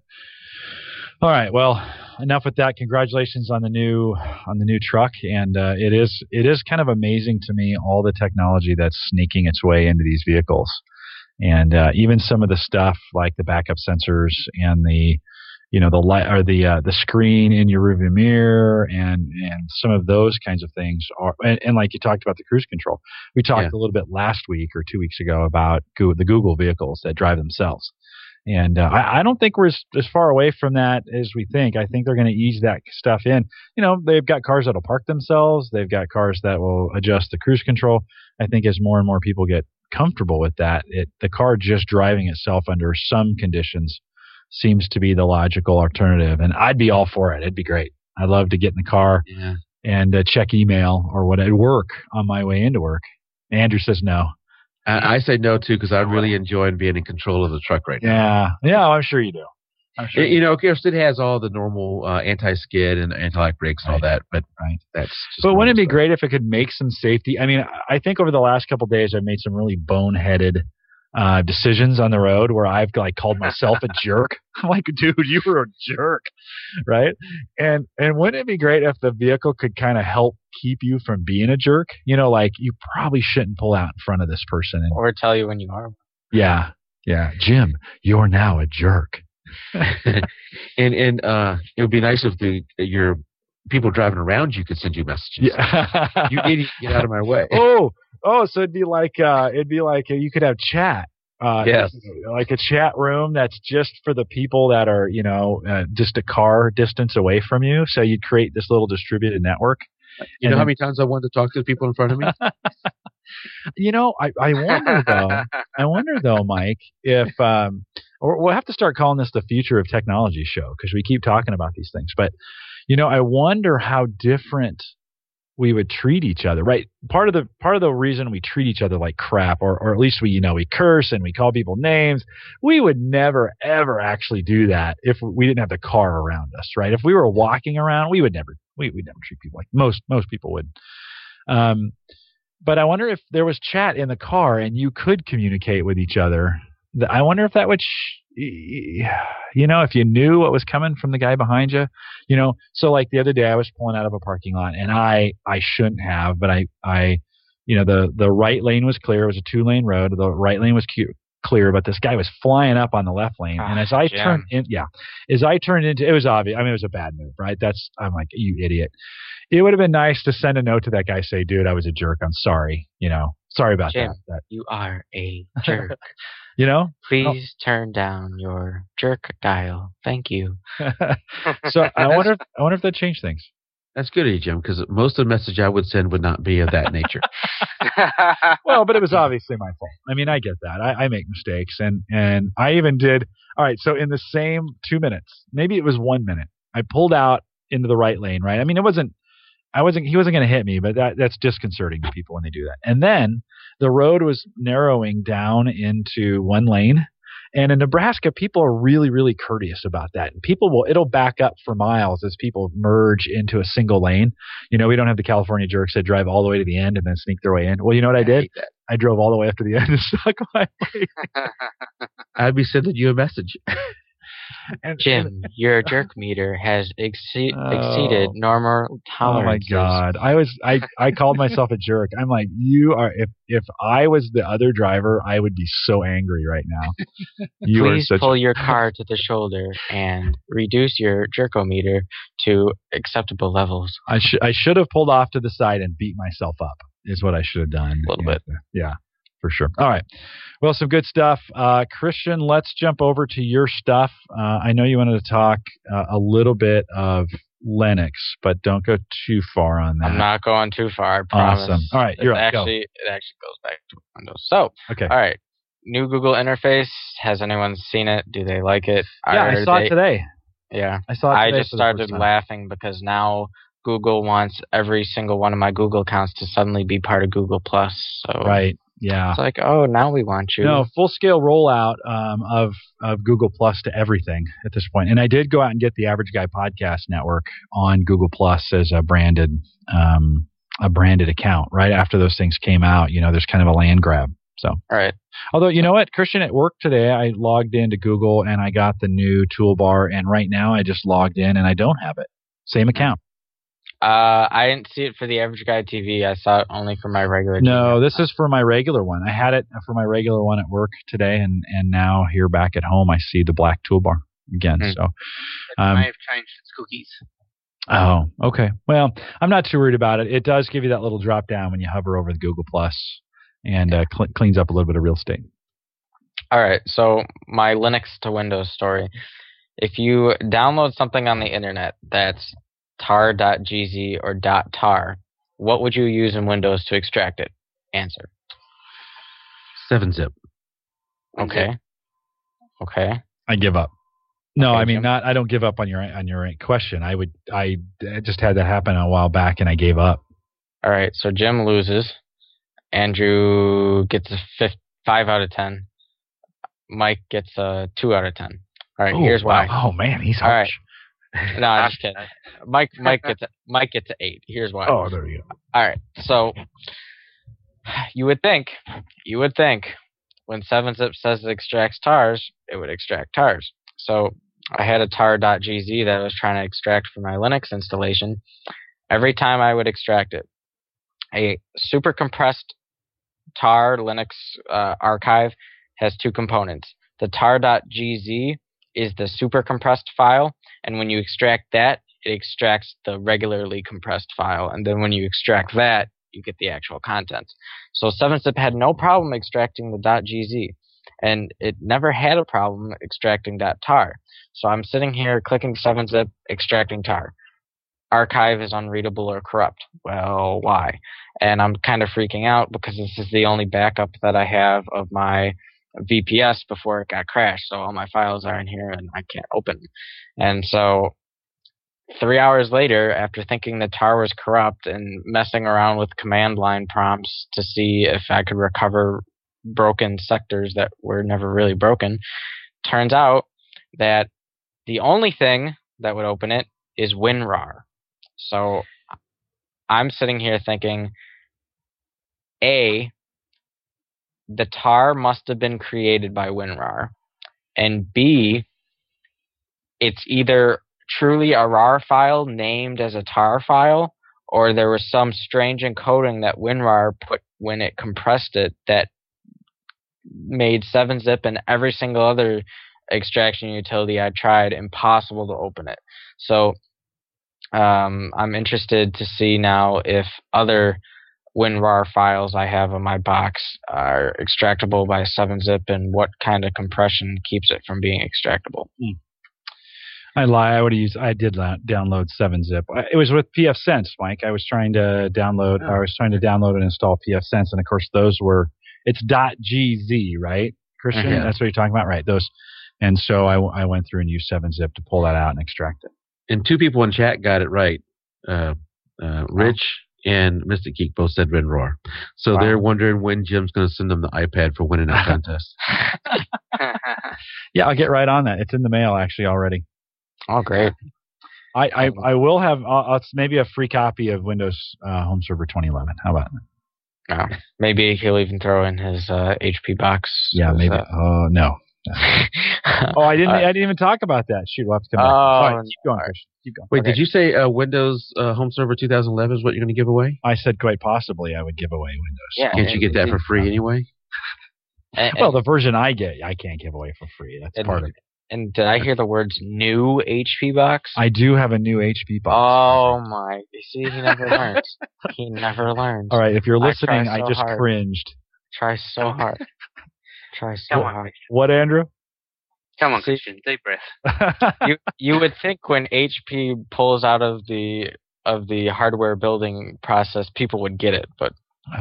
All right. Well, enough with that. Congratulations on the new on the new truck, and uh, it is it is kind of amazing to me, all the technology that's sneaking its way into these vehicles, and uh, even some of the stuff like the backup sensors and the you know the light or the uh, the screen in your rearview mirror, and and some of those kinds of things are, and, and like you talked about the cruise control. We talked Yeah. a little bit last week or two weeks ago about Go- the Google vehicles that drive themselves. And uh, I, I don't think we're as, as far away from that as we think. I think they're going to ease that stuff in. You know, they've got cars that'll park themselves. They've got cars that will adjust the cruise control. I think as more and more people get comfortable with that, it, the car just driving itself under some conditions seems to be the logical alternative. And I'd be all for it. It'd be great. I'd love to get in the car Yeah. and uh, check email or what at work on my way into work. Andrew says no. I, I say no too, because I'm really enjoying being in control of the truck right now. Yeah. Yeah, I'm sure you do. I'm sure It- you know, of course, it has all the normal uh, anti-skid and anti-lock brakes and all Right. that, but Right. that's just But wouldn't it be normal great if it could make some safety? I mean, I think over the last couple of days, I've made some really boneheaded uh, decisions on the road where I've like called myself a jerk. I'm like, dude, you were a jerk, right? And and wouldn't it be great if the vehicle could kind of help keep you from being a jerk? You know, like you probably shouldn't pull out in front of this person. And Or tell you when you are. yeah, yeah, Jim, you're now a jerk. stuff. and and uh, it would be nice if the your people driving around you could send you messages. Yeah, You idiot, get out of my way. oh, oh, so it'd be like uh, it'd be like uh, you could have chat. Uh, Yes. like a chat room that's just for the people that are, you know, uh, just a car distance away from you. So you create this little distributed network. You know And how many times I wanted to talk to the people in front of me? You know, I, I wonder though. I wonder though, Mike, if um, or we'll have to start calling this the Future of Technology show because we keep talking about these things. But you know, I wonder how different we would treat each other, right? Part of the part of the reason we treat each other like crap, or or at least we, you know, we curse and we call people names. We would never ever actually do that if we didn't have the car around us, right? If we were walking around, we would never we would never treat people like most most people would. Um, but I wonder if there was chat in the car and you could communicate with each other. I wonder if that would, sh- you know, if you knew what was coming from the guy behind you, you know. So like the other day, I was pulling out of a parking lot, and I I shouldn't have, but I I, you know, the the right lane was clear. It was a two lane road. The right lane was cu- clear, but this guy was flying up on the left lane, and as I Jim. turned in, yeah, as I turned into, it was obvious. I mean, it was a bad move, right? That's I'm like, you idiot. It would have been nice to send a note to that guy, say, dude, I was a jerk. I'm sorry. You know, sorry about Jim. that. that. You are a jerk. You know? Please turn down your jerk dial. Thank you. So I wonder if, I wonder if that changed things. That's good of you, Jim, because most of the message I would send would not be of that nature. Well, but it was obviously my fault. I mean, I get that. I, I make mistakes, and and I even did. All right, so in the same two minutes, maybe it was one minute, I pulled out into the right lane. Right. I mean, it wasn't. I wasn't. He wasn't going to hit me, but that that's disconcerting to people when they do that. And then the road was narrowing down into one lane, And in Nebraska, people are really, really courteous about that. And people will, it'll back up for miles as people merge into a single lane. You know, we don't have the California jerks that drive all the way to the end and then sneak their way in. Well, you know what I did? I drove all the way up to the end and stuck my way. I'd be sending you a message. And, Jim, and, your jerk meter has exceed, Oh. exceeded normal tolerances. Oh my God. I was, I, I called myself a jerk. I'm like, you are, if, if I was the other driver, I would be so angry right now. You Please are such pull your car to the shoulder and reduce your jerkometer to acceptable levels. I should, I should have pulled off to the side and beat myself up is what I should have done. A little yeah, bit. Yeah, for sure. All right. Well, some good stuff. Uh, Christian, let's jump over to your stuff. Uh, I know you wanted to talk uh, a little bit of Linux, but don't go too far on that. I'm not going too far, I promise. Awesome. All right, you're it up. Go. actually, It actually goes back to Windows. So, Okay. all right. New Google interface. Has anyone seen it? Do they like it? Yeah, I Are saw they, it today. Yeah. I saw it I today just for the first started time. laughing because now Google wants every single one of my Google accounts to suddenly be part of Google Plus. So Right. Yeah. it's like, oh, now we want you. No, full scale rollout um, of of Google Plus to everything at this point. And I did go out and get the Average Guy Podcast Network on Google Plus as a branded um, a branded account. Right after those things came out, you know, there's kind of a land grab. So, All right. although you know what, Christian, at work today, I logged into Google and I got the new toolbar, and right now I just logged in and I don't have it. Same account. Uh, I didn't see it for the Average Guy T V. I saw it only for my regular No, T V. this is for my regular one. I had it for my regular one at work today, and, and now here back at home, I see the black toolbar again. Hmm. So, It um, may have changed its cookies. oh, okay. Well, I'm not too worried about it. It does give you that little drop down when you hover over the Google Plus, and uh, cl- cleans up a little bit of real estate. All right, so my Linux to Windows story. If you download something on the internet that's tar.gz or .tar, what would you use in Windows to extract it? Answer. seven zip. Okay. Okay. I give up. No, Okay, I mean Jim. not. I don't give up on your on your question. I would. I, I just had that happen a while back, and I gave up. All right, so Jim loses. Andrew gets a fifth, five out of ten. Mike gets a two out of ten. All right, Oh, here's why. wow. Oh man, he's All right. harsh. No, I'm just kidding. Mike, Mike gets a, Mike gets an eight. Here's why. Oh, there you go. All right, so you would think, you would think, when seven zip says it extracts tars, it would extract tars. So I had a tar.gz that I was trying to extract from my Linux installation. Every time I would extract it, a super compressed tar Linux uh, archive has two components. The tar.gz is the super compressed file, and when you extract that, it extracts the regularly compressed file, and then when you extract that, you get the actual contents. So seven zip had no problem extracting the .gz, and it never had a problem extracting .tar. So I'm sitting here clicking seven zip, extracting tar. Archive is unreadable or corrupt. Well, why? And I'm kind of freaking out because this is the only backup that I have of my V P S before it got crashed. So all my files are in here and I can't open them. And so three hours later, after thinking the tar was corrupt and messing around with command line prompts to see if I could recover broken sectors that were never really broken, turns out that the only thing that would open it is WinRAR. So I'm sitting here thinking, A, the tar must have been created by WinRAR, and B, it's either truly a RAR file named as a tar file, or there was some strange encoding that WinRAR put when it compressed it that made seven zip and every single other extraction utility I tried impossible to open it. So um, I'm interested to see now if other WinRAR files I have in my box are extractable by seven zip and what kind of compression keeps it from being extractable. Mm. I lie. I would have used. I did la- download seven zip. It was with pfSense, Mike. I was trying to download. Oh. I was trying to download and install pfSense, and of course those were. It's .gz, right, Christian? Mhm. That's what you're talking about, right? Those. And so I, w- I went through and used seven zip to pull that out and extract it. And two people in chat got it right. Uh, uh, Rich and Mystic Geek both said WinRAR. So Wow. they're wondering when Jim's going to send them the iPad for winning that contest. Yeah, I'll get right on that. It's in the mail actually already. Oh, great. I, I, I will have uh, maybe a free copy of Windows uh, Home Server twenty eleven. How about that? Oh, maybe he'll even throw in his uh, H P box. Yeah, maybe. Uh, Oh, no. Oh, I didn't. Uh, I didn't even talk about that. Shoot, we'll have to come back. Oh, Sorry, keep going, Christian. Keep going. Wait, Okay. did you say uh, Windows uh, Home Server twenty eleven is what you're going to give away? I said quite possibly I would give away Windows. Yeah. Can't you get that for free anyway? and, Well, the version I get, I can't give away for free. That's and, part of it. and did I hear the words new H P box? I do have a new H P box. Oh my! You see, he never learns. He never learns. All right, if you're I listening, try I, so just hard. cringed. Try so hard. Try so Come on, hard. What, Andrew? Come on, See- Christian, deep breath. You you would think when H P pulls out of the of the hardware building process, people would get it, but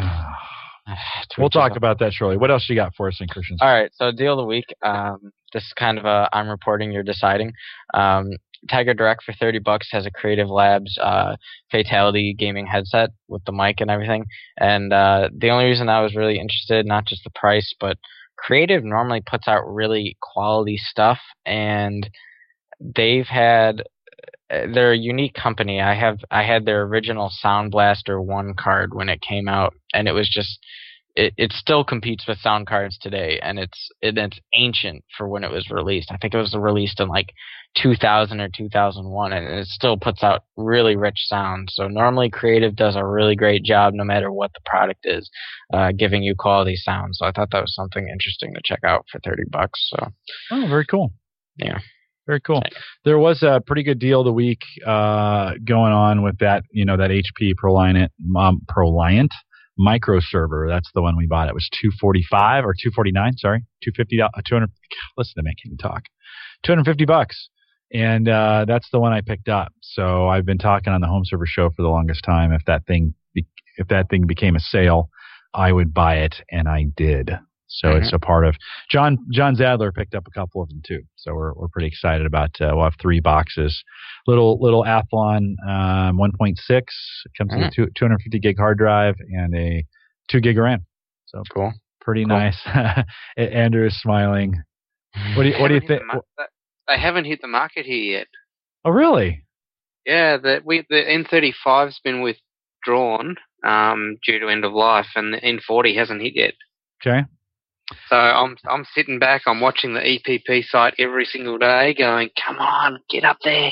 We'll talk about that shortly. What else you got for us in Christian's? All right, so deal of the week. Um, this is kind of a I'm reporting, you're deciding. Um, Tiger Direct for thirty bucks has a Creative Labs uh, Fatality gaming headset with the mic and everything. And uh, the only reason I was really interested, not just the price, but Creative normally puts out really quality stuff, and they've had they're a unique company. I have I had their original Sound Blaster one card when it came out, and it was just it, it still competes with sound cards today, and it's it, it's ancient for when it was released. I think it was released in like two thousand or two thousand one, and it still puts out really rich sound. So normally Creative does a really great job, no matter what the product is, uh, giving you quality sound. So I thought that was something interesting to check out for thirty bucks. So Oh, very cool. yeah. Very cool. There was a pretty good deal of the week uh, going on with that, you know, that H P ProLiant, um, ProLiant micro server. That's the one we bought. It was two forty-five or two forty-nine. Sorry, two fifty. Uh, two hundred. Listen to me, I can't talk. Two hundred fifty bucks, and uh, that's the one I picked up. So I've been talking on the Home Server Show for the longest time. If that thing, be- if that thing became a sale, I would buy it, and I did. So Mm-hmm. it's a part of John. John Zadler picked up a couple of them too. So we're we're pretty excited about. Uh, we'll have three boxes. Little little Athlon um, one point six. It comes Mm-hmm. with a two, 250 gig hard drive and a two gig of RAM. So Cool. pretty Cool. nice. Andrew is smiling. What do you what do you Haven't hit think? the mar- They haven't hit the market here yet. Oh really? Yeah, the we the N thirty-five's been withdrawn um, due to end of life, and the N forty hasn't hit yet. Okay. So I'm I'm sitting back, I'm watching the E P P site every single day, going, "Come on, get up there."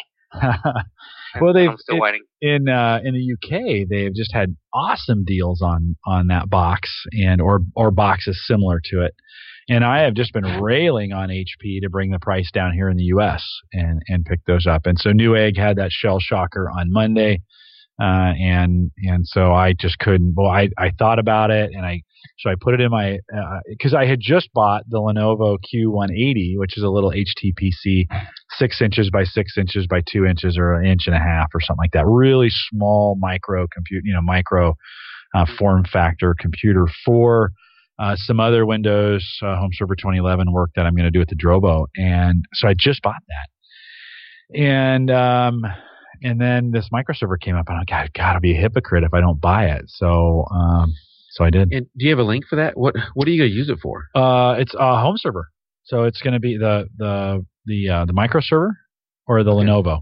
And Well, they've I'm still it- waiting. in uh, in the U K, they've just had awesome deals on on that box and or or boxes similar to it. And I have just been railing on H P to bring the price down here in the U S and and pick those up. And so Newegg had that shell shocker on Monday, uh, and and so I just couldn't. Well, I I thought about it, and I so I put it in my because uh, I had just bought the Lenovo Q one eighty, which is a little H T P C, six inches by six inches by two inches or an inch and a half or something like that. Really small micro compute, you know, micro uh, form factor computer for uh, some other Windows uh, Home Server twenty eleven work that I'm going to do at the Drobo. And so I just bought that. And um, and then this microserver came up, and I got got to be a hypocrite if I don't buy it. So um, so I did. And do you have a link for that? What What are you going to use it for? Uh, it's a home server, so it's going to be the the the uh, the microserver or the Okay. Lenovo.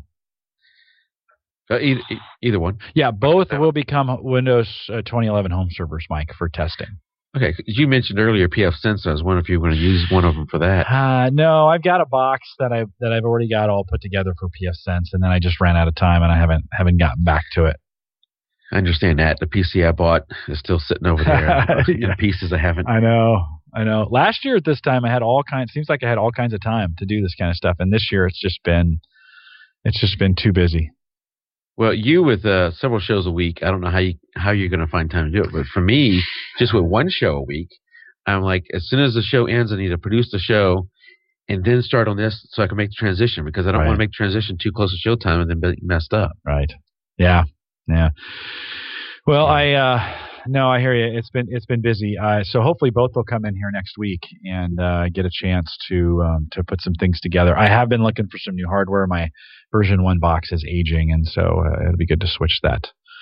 Uh, either, either one. Yeah, both will become Windows uh, twenty eleven home servers, Mike, for testing. Okay, 'cause you mentioned earlier P F Sense. I was wondering if you were going to use one of them for that. Uh, no, I've got a box that I that I've already got all put together for P F Sense, and then I just ran out of time, and I haven't haven't gotten back to it. I understand that. The P C I bought is still sitting over there Yeah. in pieces I haven't. I know, I know. Last year at this time, I had all kinds. Seems like I had all kinds of time to do this kind of stuff, and this year it's just been, it's just been too busy. Well, you with uh, several shows a week, I don't know how you how you're going to find time to do it. But for me, just with one show a week, I'm like, as soon as the show ends, I need to produce the show and then start on this so I can make the transition, because I don't Right. want to make the transition too close to showtime and then be messed up. Right. Yeah. Yeah. Well, I uh, no, I hear you. It's been it's been busy. Uh, so hopefully both will come in here next week and uh, get a chance to um, to put some things together. I have been looking for some new hardware. My version one box is aging, and so uh, it'll be good to switch that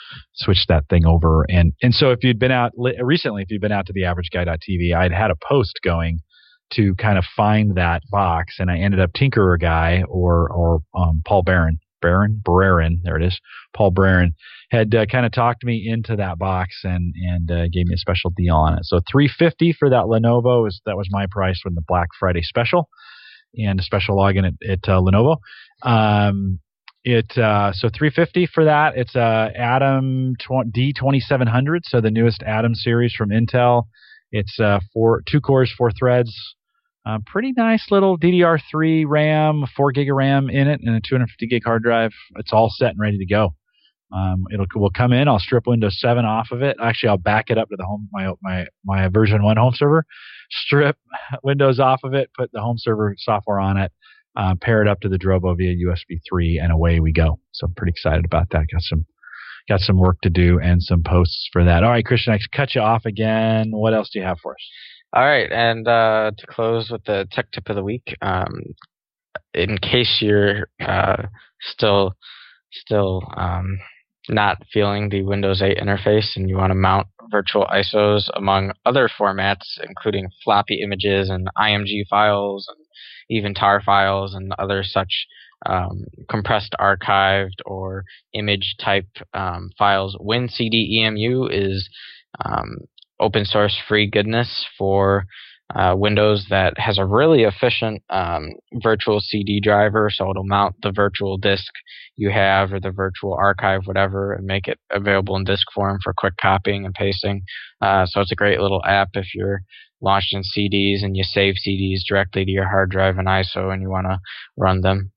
switched that thing over. And and so if you'd been out recently, if you'd been out to the average guy dot t v, I'd had a post going to kind of find that box, and I ended up Tinkerer Guy or or um, Paul Barron. Barron, Barron, there it is. Paul Barron had uh, kind of talked me into that box and and uh, gave me a special deal on it. So three hundred fifty dollars for that Lenovo is that was my price from the Black Friday special, and a special login at, at uh, Lenovo. Um, it uh, so three hundred fifty dollars for that. It's a Atom D twenty-seven hundred, so the newest Atom series from Intel. It's uh, four two cores, four threads. Uh, pretty nice little D D R three RAM, four gig of RAM in it, and a two hundred fifty gig hard drive. It's all set and ready to go. Um, it'll will come in. I'll strip Windows seven off of it. Actually, I'll back it up to the home my my my version one home server. Strip Windows off of it. Put the home server software on it. Uh, pair it up to the Drobo via U S B three, and away we go. So I'm pretty excited about that. Got some got some work to do and some posts for that. All right, Christian, I cut you off again. What else do you have for us? All right, and uh, to close with the tech tip of the week, um, in case you're uh, still still um, not feeling the Windows eight interface and you want to mount virtual I S Os among other formats, including floppy images and I M G files and even tar files and other such um, compressed, archived, or image type um, files, WinCDEMU is um, open source free goodness for uh, Windows that has a really efficient um, virtual C D driver, so it'll mount the virtual disk you have or the virtual archive, whatever, and make it available in disk form for quick copying and pasting. Uh, so it's a great little app if you're launched in C Ds and you save C Ds directly to your hard drive in I S O and you want to run them.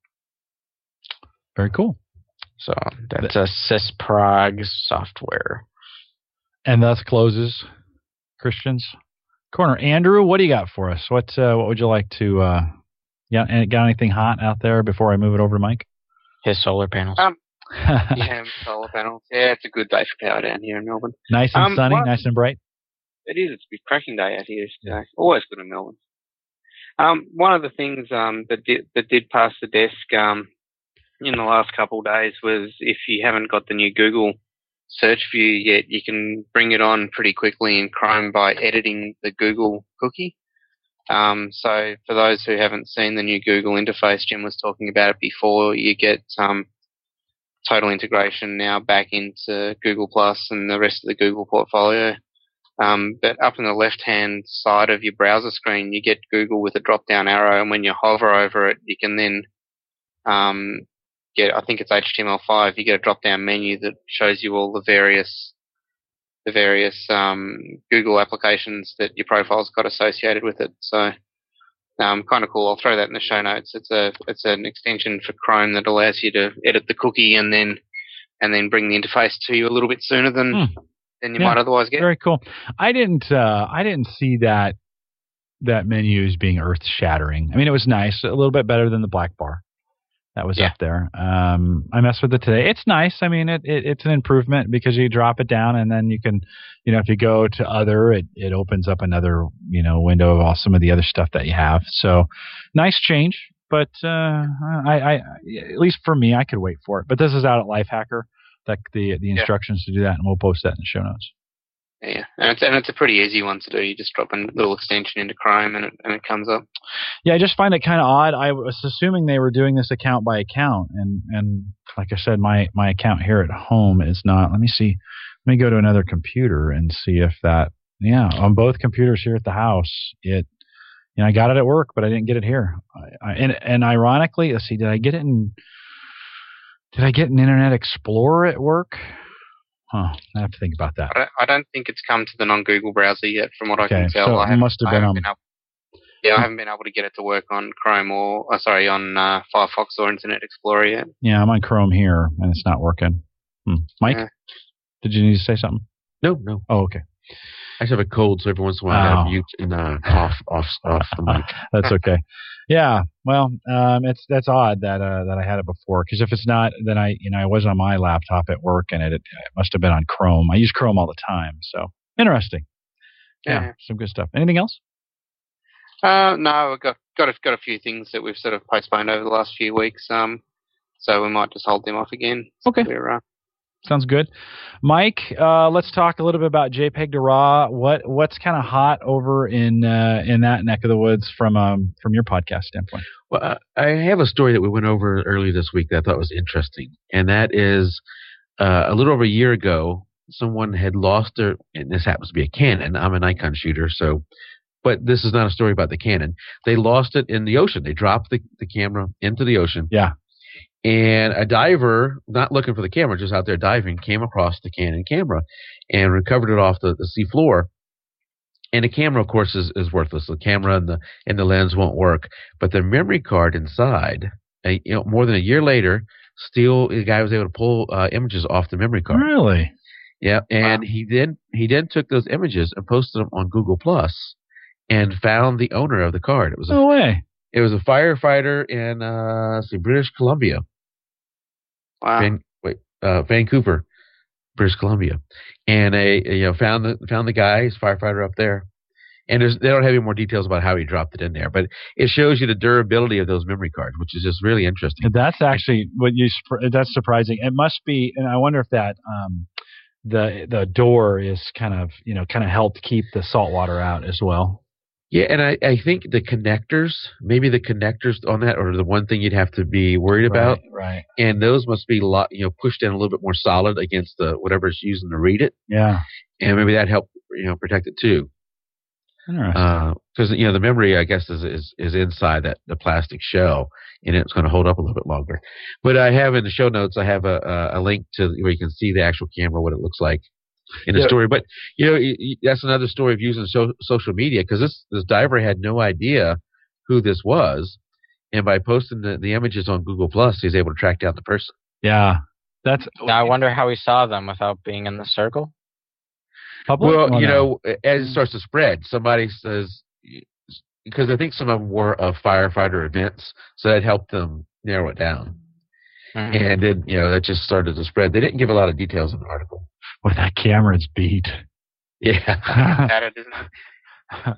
Very cool. So that's a sysprog software. And thus closes Christian's Corner. Andrew, what do you got for us? What uh, what would you like to? Uh, yeah, and got anything hot out there before I move it over to Mike? His solar panels. Um, yeah, solar panels. Yeah, it's a good day for power down here in Melbourne. Nice and um, sunny, well, nice and bright. It is. It's a cracking day out here today. Yeah. Always good in Melbourne. Um, one of the things um, that did that did pass the desk um, in the last couple of days was if you haven't got the new Google search view yet, you can bring it on pretty quickly in Chrome by editing the Google cookie. Um, so for those who haven't seen the new Google interface, Jim was talking about it before, you get um, total integration now back into Google Plus and the rest of the Google portfolio. Um, but up in the left-hand side of your browser screen, you get Google with a drop-down arrow, and when you hover over it, you can then um, get, I think it's H T M L five, you get a drop-down menu that shows you all the various the various um, Google applications that your profile's got associated with it. So um, kind of cool. I'll throw that in the show notes. It's a it's an extension for Chrome that allows you to edit the cookie and then and then bring the interface to you a little bit sooner than hmm. than you yeah, might otherwise get. Very cool. I didn't uh, I didn't see that that menu as being earth shattering. I mean, it was nice, a little bit better than the black bar that was yeah. up there. Um, I messed with it today. It's nice. I mean, it, it it's an improvement because you drop it down and then you can, you know, if you go to other, it, it opens up another, you know, window of all some of the other stuff that you have. So nice change, but uh, I, I, at least for me, I could wait for it. But this is out at Lifehacker, that the the instructions yeah. to do that, and we'll post that in the show notes. Yeah, and it's, and it's a pretty easy one to do. You just drop a little extension into Chrome and it, and it comes up. Yeah, I just find it kind of odd. I was assuming they were doing this account by account, and, and like I said, my, my account here at home is not. Let me see. Let me go to another computer and see if that. Yeah, on both computers here at the house, it. You know, I got it at work, but I didn't get it here. I, I, and and ironically, let's see, did I get it in? Did I get an Internet Explorer at work? Huh, I have to think about that. I don't, I don't think it's come to the non-Google browser yet, from what okay, I can tell. So I it must have been on. Been able, yeah, I haven't been able to get it to work on Chrome or, oh, sorry, on uh, Firefox or Internet Explorer yet. Yeah, I'm on Chrome here, and it's not working. Hmm. Mike, yeah. Did you need to say something? No, no. Oh, okay. I just have a cold, so every once in a while oh. I have mute and uh, off, off, off the mic. That's okay. Yeah, well, um, it's that's odd that uh, that I had it before, because if it's not, then I you know I was on my laptop at work and it, it must have been on Chrome. I use Chrome all the time, so interesting. Yeah, yeah. Some good stuff. Anything else? Uh, no, we've got got a, got a few things that we've sort of postponed over the last few weeks. Um, so we might just hold them off again. Okay. So we're, uh, Sounds good. Mike, uh, let's talk a little bit about JPEG to RAW. What what's kind of hot over in uh, in that neck of the woods from um, from your podcast standpoint? Well, I have a story that we went over earlier this week that I thought was interesting, and that is uh, a little over a year ago, someone had lost their, and this happens to be a Canon. I'm a Nikon shooter, so, but this is not a story about the Canon. They lost it in the ocean. They dropped the, the camera into the ocean. Yeah. And a diver, not looking for the camera, just out there diving, came across the Canon camera and recovered it off the, the sea floor. And the camera, of course, is, is worthless. The camera and the and the lens won't work. But the memory card inside, uh, you know, more than a year later, still the guy was able to pull uh, images off the memory card. Really? Yeah. And Wow. he then he then took those images and posted them on Google Plus, and found the owner of the card. It was a, No way. it was a firefighter in uh, let's see, British Columbia. Wow. Van, wait, uh, Vancouver, British Columbia, and a, a you know found the found the guy, his firefighter up there, and there's, they don't have any more details about how he dropped it in there, but it shows you the durability of those memory cards, which is just really interesting. That's actually what you. That's surprising. It must be, and I wonder if that um, the the door is kind of you know kind of helped keep the salt water out as well. Yeah, and I, I think the connectors, maybe the connectors on that, are the one thing you'd have to be worried about, Right. and those must be lot, you know pushed in a little bit more solid against the whatever's using to read it, Yeah. and maybe that helped you know protect it too. Interesting. Because uh, you know the memory, I guess, is, is is inside that the plastic shell, and it's going to hold up a little bit longer. But I have in the show notes, I have a, a, a link to where you can see the actual camera, what it looks like in the Yeah. story. But you know, y- y- that's another story of using so, social media, because this this diver had no idea who this was, and by posting the, the images on Google Plus, he's able to track down the person. Yeah. That's Now I wonder how he saw them without being in the circle. public. Well, Oh, you no. know, as it starts to spread, somebody says, because I think some of them were of firefighter events, so that helped them narrow it down. Mhm. And then, you know, that just started to spread. They didn't give a lot of details in the article. Well, that camera's beat. Yeah. Added, isn't it?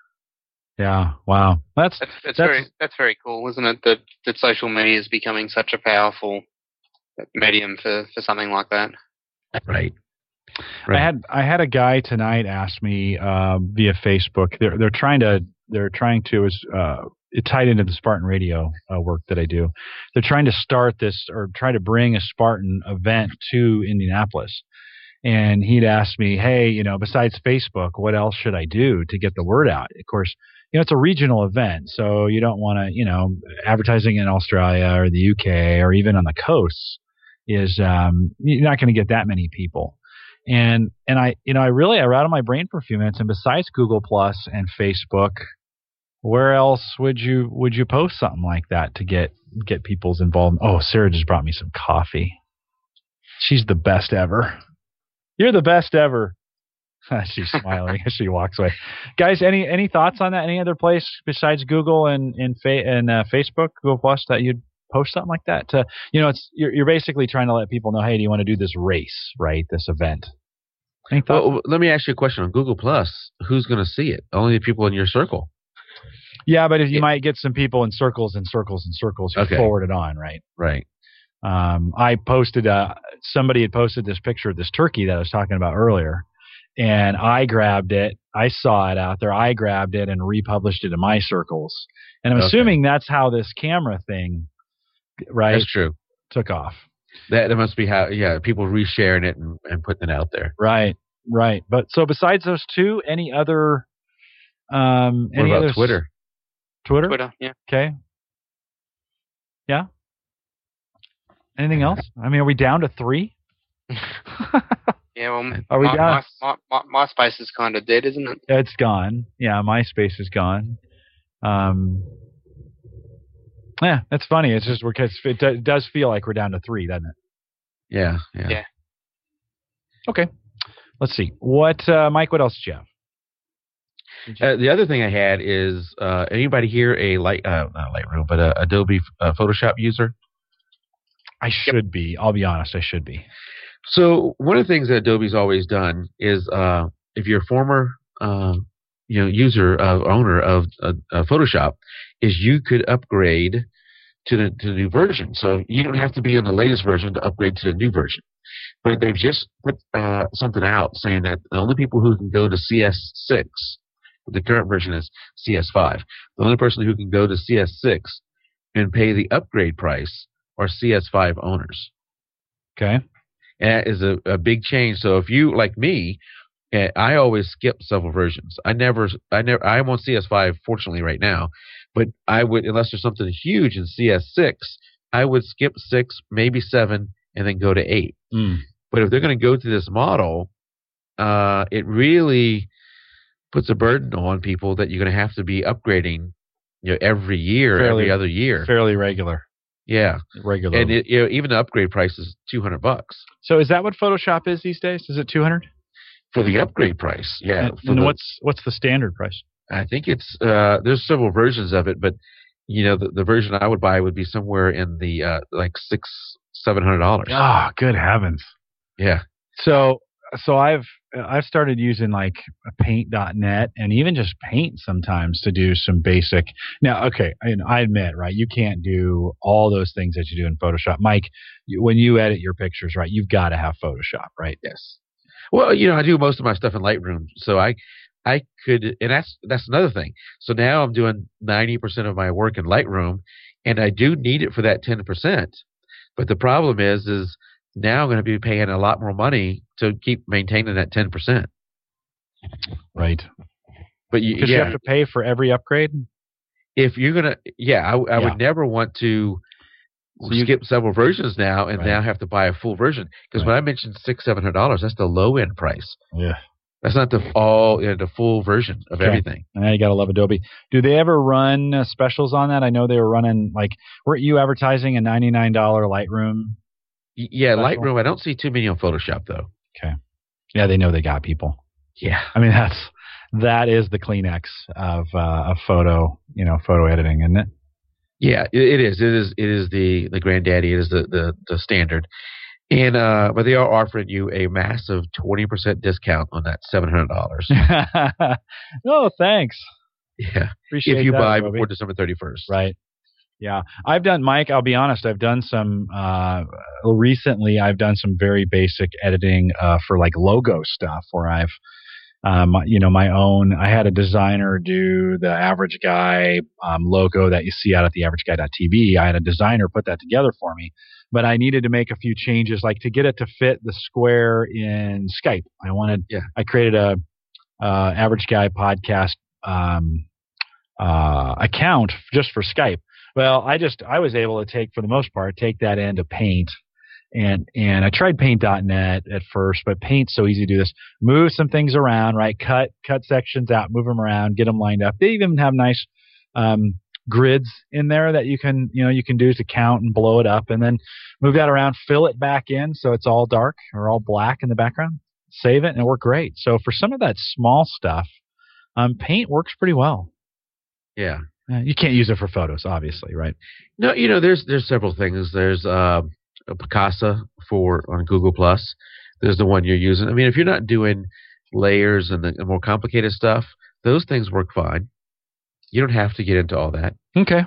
Yeah. Wow. That's That's, that's, That's- very that's very cool, isn't it? That that social media is becoming such a powerful medium for, for something like that. Right. I had I had a guy tonight ask me uh, via Facebook. They're they're trying to they're trying to is uh, it tied into the Spartan Radio uh, work that I do. They're trying to start this or try to bring a Spartan event to Indianapolis. And he'd asked me, hey, you know, besides Facebook, what else should I do to get the word out? Of course, you know, it's a regional event, so you don't want to, you know, advertising in Australia or the U K or even on the coasts is um, you're not going to get that many people. And and I, you know, I really I rattled my brain for a few minutes. And besides Google Plus and Facebook, where else would you would you post something like that to get get people's involvement? Oh, Sarah just brought me some coffee. She's the best ever. You're the best ever. She's smiling as she walks away. Guys, any any thoughts on that? Any other place besides Google and and, fa- and uh, Facebook, Google Plus, that you'd post something like that? To, you know, it's you're, you're basically trying to let people know, hey, do you want to do this race, right? This event. Any thoughts? Well, let me ask you a question. On Google Plus, who's going to see it? Only the people in your circle. Yeah, but if you Yeah. might get some people in circles and circles and circles who Okay. forward it on, right? Right. Um, I posted, uh, somebody had posted this picture of this turkey that I was talking about earlier, and I grabbed it. I saw it out there. I grabbed it and republished it in my circles. And I'm Okay. assuming that's how this camera thing, right, That's true. took off. That, that must be how, yeah, people resharing it and, and putting it out there. Right, right. But so besides those two, any other, um, What any about other s- Twitter? Twitter? Twitter, yeah. Okay. Yeah. Anything else? I mean, are we down to three? Yeah, well, Are we my, down? my, my, my, MySpace is kind of dead, isn't it? It's gone. Yeah, MySpace is gone. Um, yeah, that's funny. It's just because it do- does feel like we're down to three, doesn't it? Yeah. Yeah. Yeah. Okay. Let's see. What, uh, Mike? What else did you have? Did you- Uh, the other thing I had is uh, anybody here a light, uh, not Lightroom, but a Adobe uh, Photoshop user? I should be. I'll be honest. I should be. So one of the things that Adobe's always done is, uh, if you're a former, uh, you know, user uh, owner of uh, uh, Photoshop, is you could upgrade to the to the new version. So you don't have to be on the latest version to upgrade to the new version. But they've just put uh, something out saying that the only people who can go to C S six, the current version is C S five, the only person who can go to C S six and pay the upgrade price are C S five owners. Okay. And that is a, a big change. So if you, like me, uh, I always skip several versions. I never, I never, I'm on C S five, fortunately, right now. But I would, unless there's something huge in C S six, I would skip six, maybe seven, and then go to eight. Mm. But if they're going to go to this model, uh, it really puts a burden on people that you're going to have to be upgrading, you know, every year, fairly, every other year, fairly regular. Yeah, regular. And it, you know, even the upgrade price is two hundred bucks. So is that what Photoshop is these days? Is it two hundred for the upgrade price? Yeah. And, and the, what's what's the standard price? I think it's uh, there's several versions of it, but you know, the, the version I would buy would be somewhere in the uh, like six, seven hundred dollars. Oh, good heavens! Yeah. So, so I've I've started using like paint dot net and even just Paint sometimes to do some basic. Now, okay, I, I admit, right, you can't do all those things that you do in Photoshop. Mike, you, when you edit your pictures, right, you've got to have Photoshop, right? Yes. Well, you know, I do most of my stuff in Lightroom, so I I could, and that's that's another thing. So now I'm doing ninety percent of my work in Lightroom, and I do need it for that ten percent. But the problem is, is now I'm going to be paying a lot more money to keep maintaining that ten percent. Right. But you, Because yeah, you have to pay for every upgrade? If you're going to, yeah, I, I Yeah. would never want to So you- skip several versions now and Right. now have to buy a full version. Because when Right. I mentioned six, seven hundred dollars, that's the low end price. Yeah. That's not the all, you know, the full version of Okay. everything. Now you got to love Adobe. Do they ever run uh, specials on that? I know they were running, like, weren't you advertising a ninety-nine dollars Lightroom? Y- Yeah, Special? Lightroom. I don't see too many on Photoshop though. Okay. Yeah, they know they got people. Yeah. I mean, that's that is the Kleenex of uh, of photo, you know, photo editing, isn't it? Yeah, it, it is. It is. It is the the granddaddy. It is the the, the standard. And uh, but they are offering you a massive twenty percent discount on that seven hundred dollars. Oh, thanks. Yeah, Appreciate if you that, buy Adobe. before December thirty first. Right. Yeah, I've done, Mike. I'll be honest. I've done some uh, recently. I've done some very basic editing uh, for like logo stuff, where I've, um, you know, my own. I had a designer do the Average Guy um, logo that you see out at the average guy dot t v. I had a designer put that together for me, but I needed to make a few changes, like to get it to fit the square in Skype. I wanted. Yeah. I created a uh, Average Guy podcast um, uh, account just for Skype. Well, I just I was able to take, for the most part, take that into Paint, and and I tried Paint dot net at first, but Paint's so easy to do this. Move some things around, right? Cut cut sections out, move them around, get them lined up. They even have nice um, grids in there that you can you know you can do to count and blow it up, and then move that around, fill it back in so it's all dark or all black in the background. Save it, and it worked great. So for some of that small stuff, um, Paint works pretty well. Yeah. Uh, you can't use it for photos, obviously, right? No, you know, there's there's several things. There's uh, a Picasa for on Google Plus. There's the one you're using. I mean, if you're not doing layers and the, the more complicated stuff, those things work fine. You don't have to get into all that. Okay.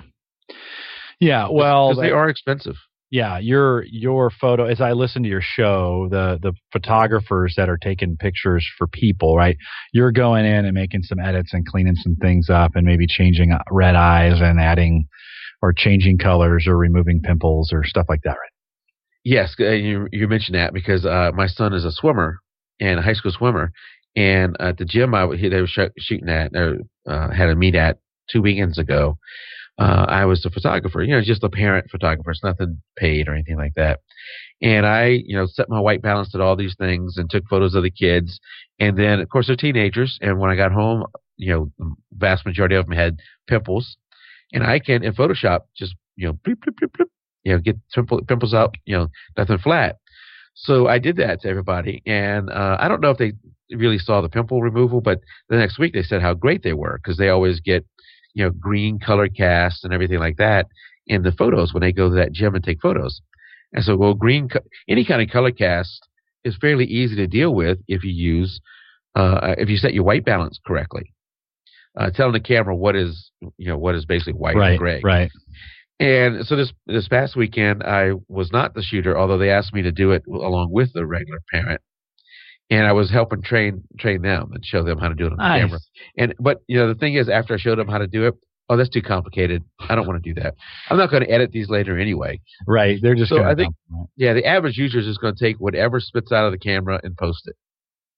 Yeah, well, because they are expensive. yeah, your your photo. As I listen to your show, the the photographers that are taking pictures for people, right? You're going in and making some edits and cleaning some things up, and maybe changing red eyes and adding, or changing colors, or removing pimples or stuff like that, right? Yes, uh, you you mentioned that because uh, my son is a swimmer and a high school swimmer, and at the gym I w- they were sh- shooting at or uh, had a meet at two weekends ago. Uh, I was a photographer, you know, just a parent photographer. It's nothing paid or anything like that. And I, you know, set my white balance, did all these things, and took photos of the kids. And then, of course, they're teenagers. And when I got home, you know, the vast majority of them had pimples. And I can, in Photoshop, just, you know, bloop, bloop, bloop, bloop, you know, get pimple, pimples out, you know, nothing flat. So I did that to everybody. And uh, I don't know if they really saw the pimple removal, but the next week they said how great they were, because they always get, you know, green color cast and everything like that in the photos when they go to that gym and take photos. And so, well, green, any kind of color cast is fairly easy to deal with if you use, uh, if you set your white balance correctly. Uh, telling the camera what is, you know, what is basically white Right, and gray. right. And so this this past weekend, I was not the shooter, although they asked me to do it along with the regular parent. And I was helping train train them and show them how to do it on the Nice. camera. And but you know the thing is, after I showed them how to do it, oh, that's too complicated. I don't want to do that. I'm not going to edit these later anyway. Right. They're just So gonna I think, dump, right? yeah, the average user is just going to take whatever spits out of the camera and post it.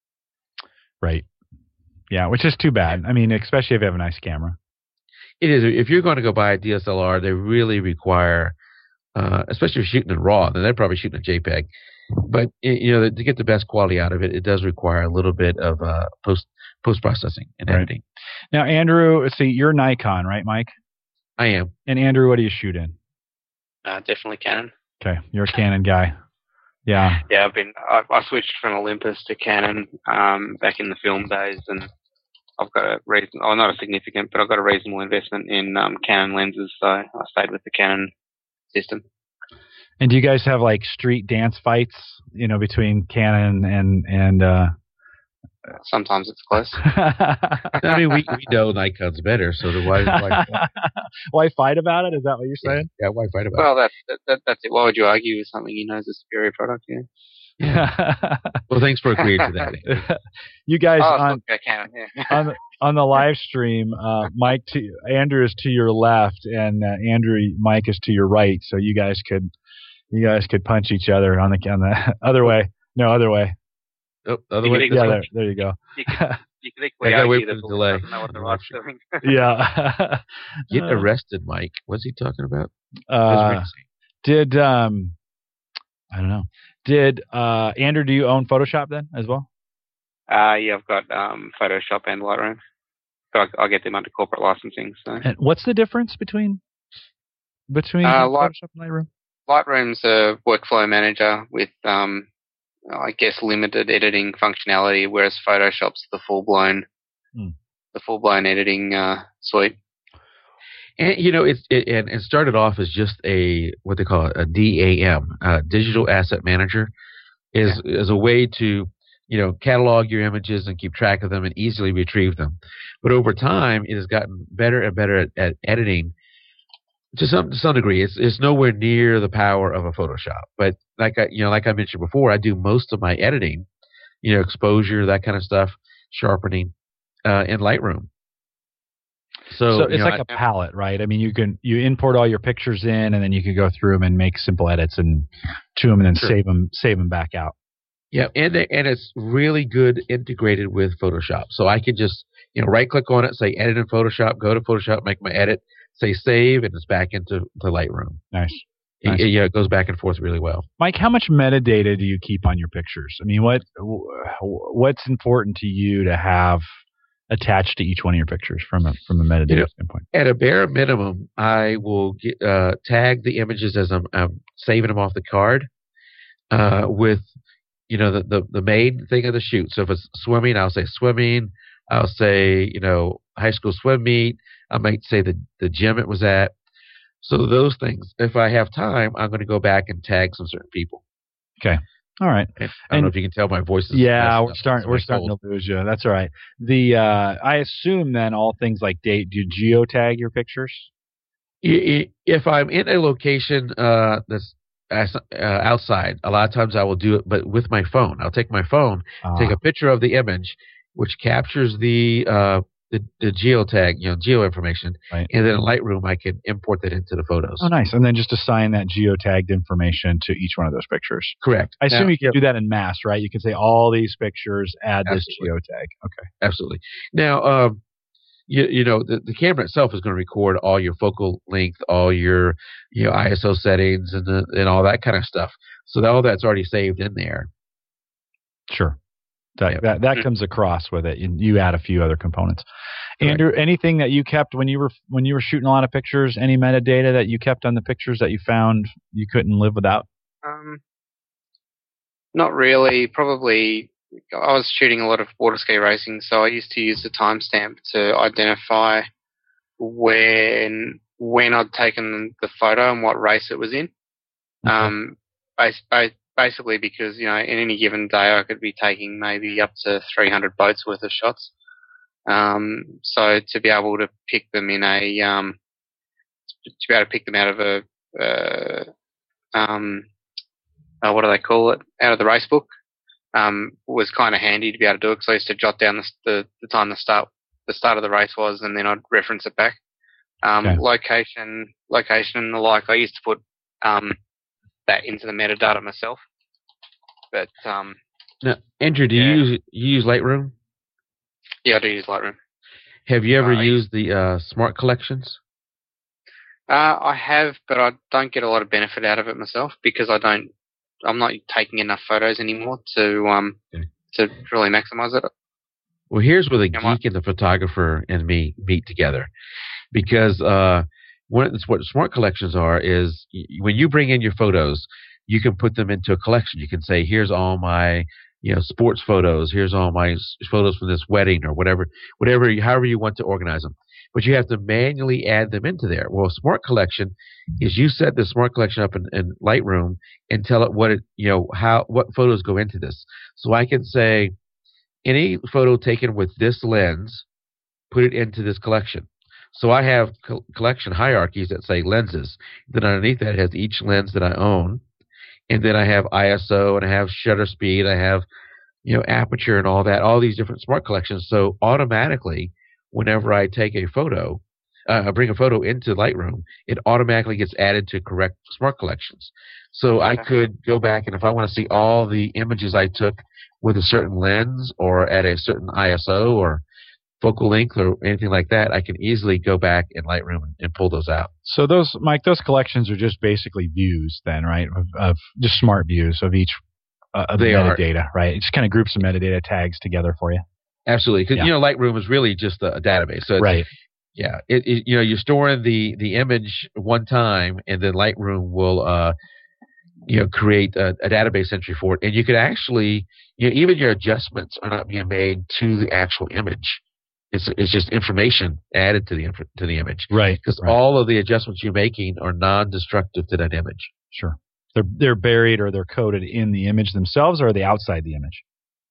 Right. Yeah, which is too bad. I mean, especially if you have a nice camera. It is. If you're going to go buy a D S L R, they really require, uh, especially if you're shooting in RAW, then they're probably shooting a JPEG. But you know, to get the best quality out of it, it does require a little bit of uh, post post processing and Right. editing. Now, Andrew, let's see, you're Nikon, right, Mike? I am. And Andrew, what do you shoot in? Uh, definitely Canon. Okay, you're a Canon guy. Yeah. Yeah, I've been. I, I switched from Olympus to Canon um, back in the film days, and I've got a reason. Oh, not a significant, but I've got a reasonable investment in um, Canon lenses, so I stayed with the Canon system. And do you guys have like street dance fights, you know, between Canon and and? uh Sometimes it's close. I mean, we, we know Nikon's better, so the why why, Why fight about it? Is that what you're yeah, saying? yeah, why fight about Well, that's that, that, that's it. Why would you argue with something you know is a superior product? Yeah. it? Well, thanks for agreeing to that. You guys Oh, on okay, Canon. Yeah. on the, on the live stream, uh, Mike, to, Andrew is to your left, and uh, Andrew, Mike is to your right. So you guys could you guys could punch each other on the on the other way. No, other way. Oh, other You way. can this Yeah, way? there, there you go. You can, you can equally I gotta wait argue for that the the delay. doesn't know what the right's doing. Yeah. Get arrested, Mike. What's he talking about? Uh, did um, I don't know. Did uh, Andrew? Do you own Photoshop then as well? Uh, yeah, I've got um, Photoshop and Lightroom, but I, I get them under corporate licensing. So And what's the difference between between Uh, Light- Photoshop and Lightroom? Lightroom's a workflow manager with, um, I guess, limited editing functionality, whereas Photoshop's the full blown, Hmm. the full blown editing uh, suite. And you know, it's it, and it started off as just a what they call it, a D A M, uh, Digital Asset Manager, is is a way to you know catalog your images and keep track of them and easily retrieve them. But over time, it has gotten better and better at, at editing. To some to some degree, it's it's nowhere near the power of a Photoshop. But like I you know like I mentioned before, I do most of my editing, you know, exposure, that kind of stuff, sharpening, uh, in Lightroom. So, So you it's know, like I- a palette, right? I mean, you can you import all your pictures in, and then you can go through them and make simple edits and to them, and then Sure. save them save them back out. Yeah, and they, and it's really good integrated with Photoshop. So I can just you know right click on it, say edit in Photoshop, go to Photoshop, make my edit, say save, and it's back into to Lightroom. Nice. It- Nice. it- yeah, it goes back and forth really well. Mike, how much metadata do you keep on your pictures? I mean, what what's important to you to have attached to each one of your pictures from a from a metadata You know, standpoint? At a bare minimum, I will get, uh, tag the images as I'm, I'm saving them off the card uh, with you know the, the the main thing of the shoot. So if it's swimming, I'll say swimming. I'll say you know high school swim meet. I might say the the gym it was at. So those things. If I have time, I'm going to go back and tag some certain people. All right. And I don't And- know if you can tell my voice is Yeah, messed we're up. starting. It's We're like starting cold. to lose you. That's all right. The uh, I assume then all things like date. Do you geotag your pictures? I- I- If I'm in a location uh, that's as- uh, outside, a lot of times I will do it, but with my phone. I'll take my phone, take Uh, a picture of the image, which captures the uh, the, the geotag, you know, geo information, Right. and then in Lightroom I can import that into the photos. oh, nice. And then just assign that geotagged information to each one of those pictures. Correct. I assume Now- you can do that in mass, right? You can say all these pictures, add this Absolutely. geotag. Okay. Absolutely. Now, um, you, you know, the, the camera itself is going to record all your focal length, all your, you know, I S O settings and the, and all that kind of stuff. So that, all that's already saved in there. Sure. That Yep. that, that Mhm. comes across with it. You, you add a few other components. Correct. Andrew, anything that you kept when you were when you were shooting a lot of pictures? Any metadata that you kept on the pictures that you found you couldn't live without? Um, not really. Probably, I was shooting a lot of water ski racing, so I used to use the timestamp to identify when when I'd taken the photo and what race it was in. Okay. Um, bas- ba- basically because you know in any given day I could be taking maybe up to three hundred boats worth of shots. Um, so to be able to pick them in a um, to be able to pick them out of a uh, um, uh, what do they call it? Out of the race book. Um, was kind of handy to be able to do it because I used to jot down the, the the time the start the start of the race was, and then I'd reference it back. Um, Okay. Location, location, and the like. I used to put um, that into the metadata myself. But um, Now, Andrew, do Yeah. you use you use Lightroom? yeah, I do use Lightroom. Have you ever Uh, I- used the uh, Smart Collections? Uh, I have, but I don't get a lot of benefit out of it myself because I don't. I'm not taking enough photos anymore to um Okay. to really maximize it. Well, here's where the Am I- geek and the photographer and me meet together, because uh, one of the, what Smart Collections are is y- when you bring in your photos, you can put them into a collection. You can say, "Here's all my you know sports photos. Here's all my s- photos from this wedding or whatever, whatever, you- however you want to organize them." But you have to manually add them into there. Well, Smart Collection is you set the Smart Collection up in, in Lightroom and tell it what it you know how what photos go into this. So I can say, any photo taken with this lens, put it into this collection. So I have co- collection hierarchies that say lenses. Then underneath that it has each lens that I own, and then I have I S O and I have shutter speed, I have you know aperture and all that, all these different smart collections. So automatically, whenever I take a photo, uh, I bring a photo into Lightroom, it automatically gets added to correct smart collections. So I Okay. could go back, and if I want to see all the images I took with a certain lens or at a certain I S O or focal length or anything like that, I can easily go back in Lightroom and, and pull those out. So those, Mike, those collections are just basically views then, right? Of, of just smart views of each uh, of the They are. metadata, right? It just kind of groups the metadata tags together for you. Absolutely, because Yeah. you know Lightroom is really just a, a database. So it's, Right. yeah, it, it, you know you're storing the the image one time, and then Lightroom will uh you know create a, a database entry for it, and you could actually you know even your adjustments are not being made to the actual image. It's it's just information added to the inf- to the image, Right. because right. all of the adjustments you're making are non-destructive to that image. Sure. They're they're buried or they're coded in the image themselves, or are they outside the image?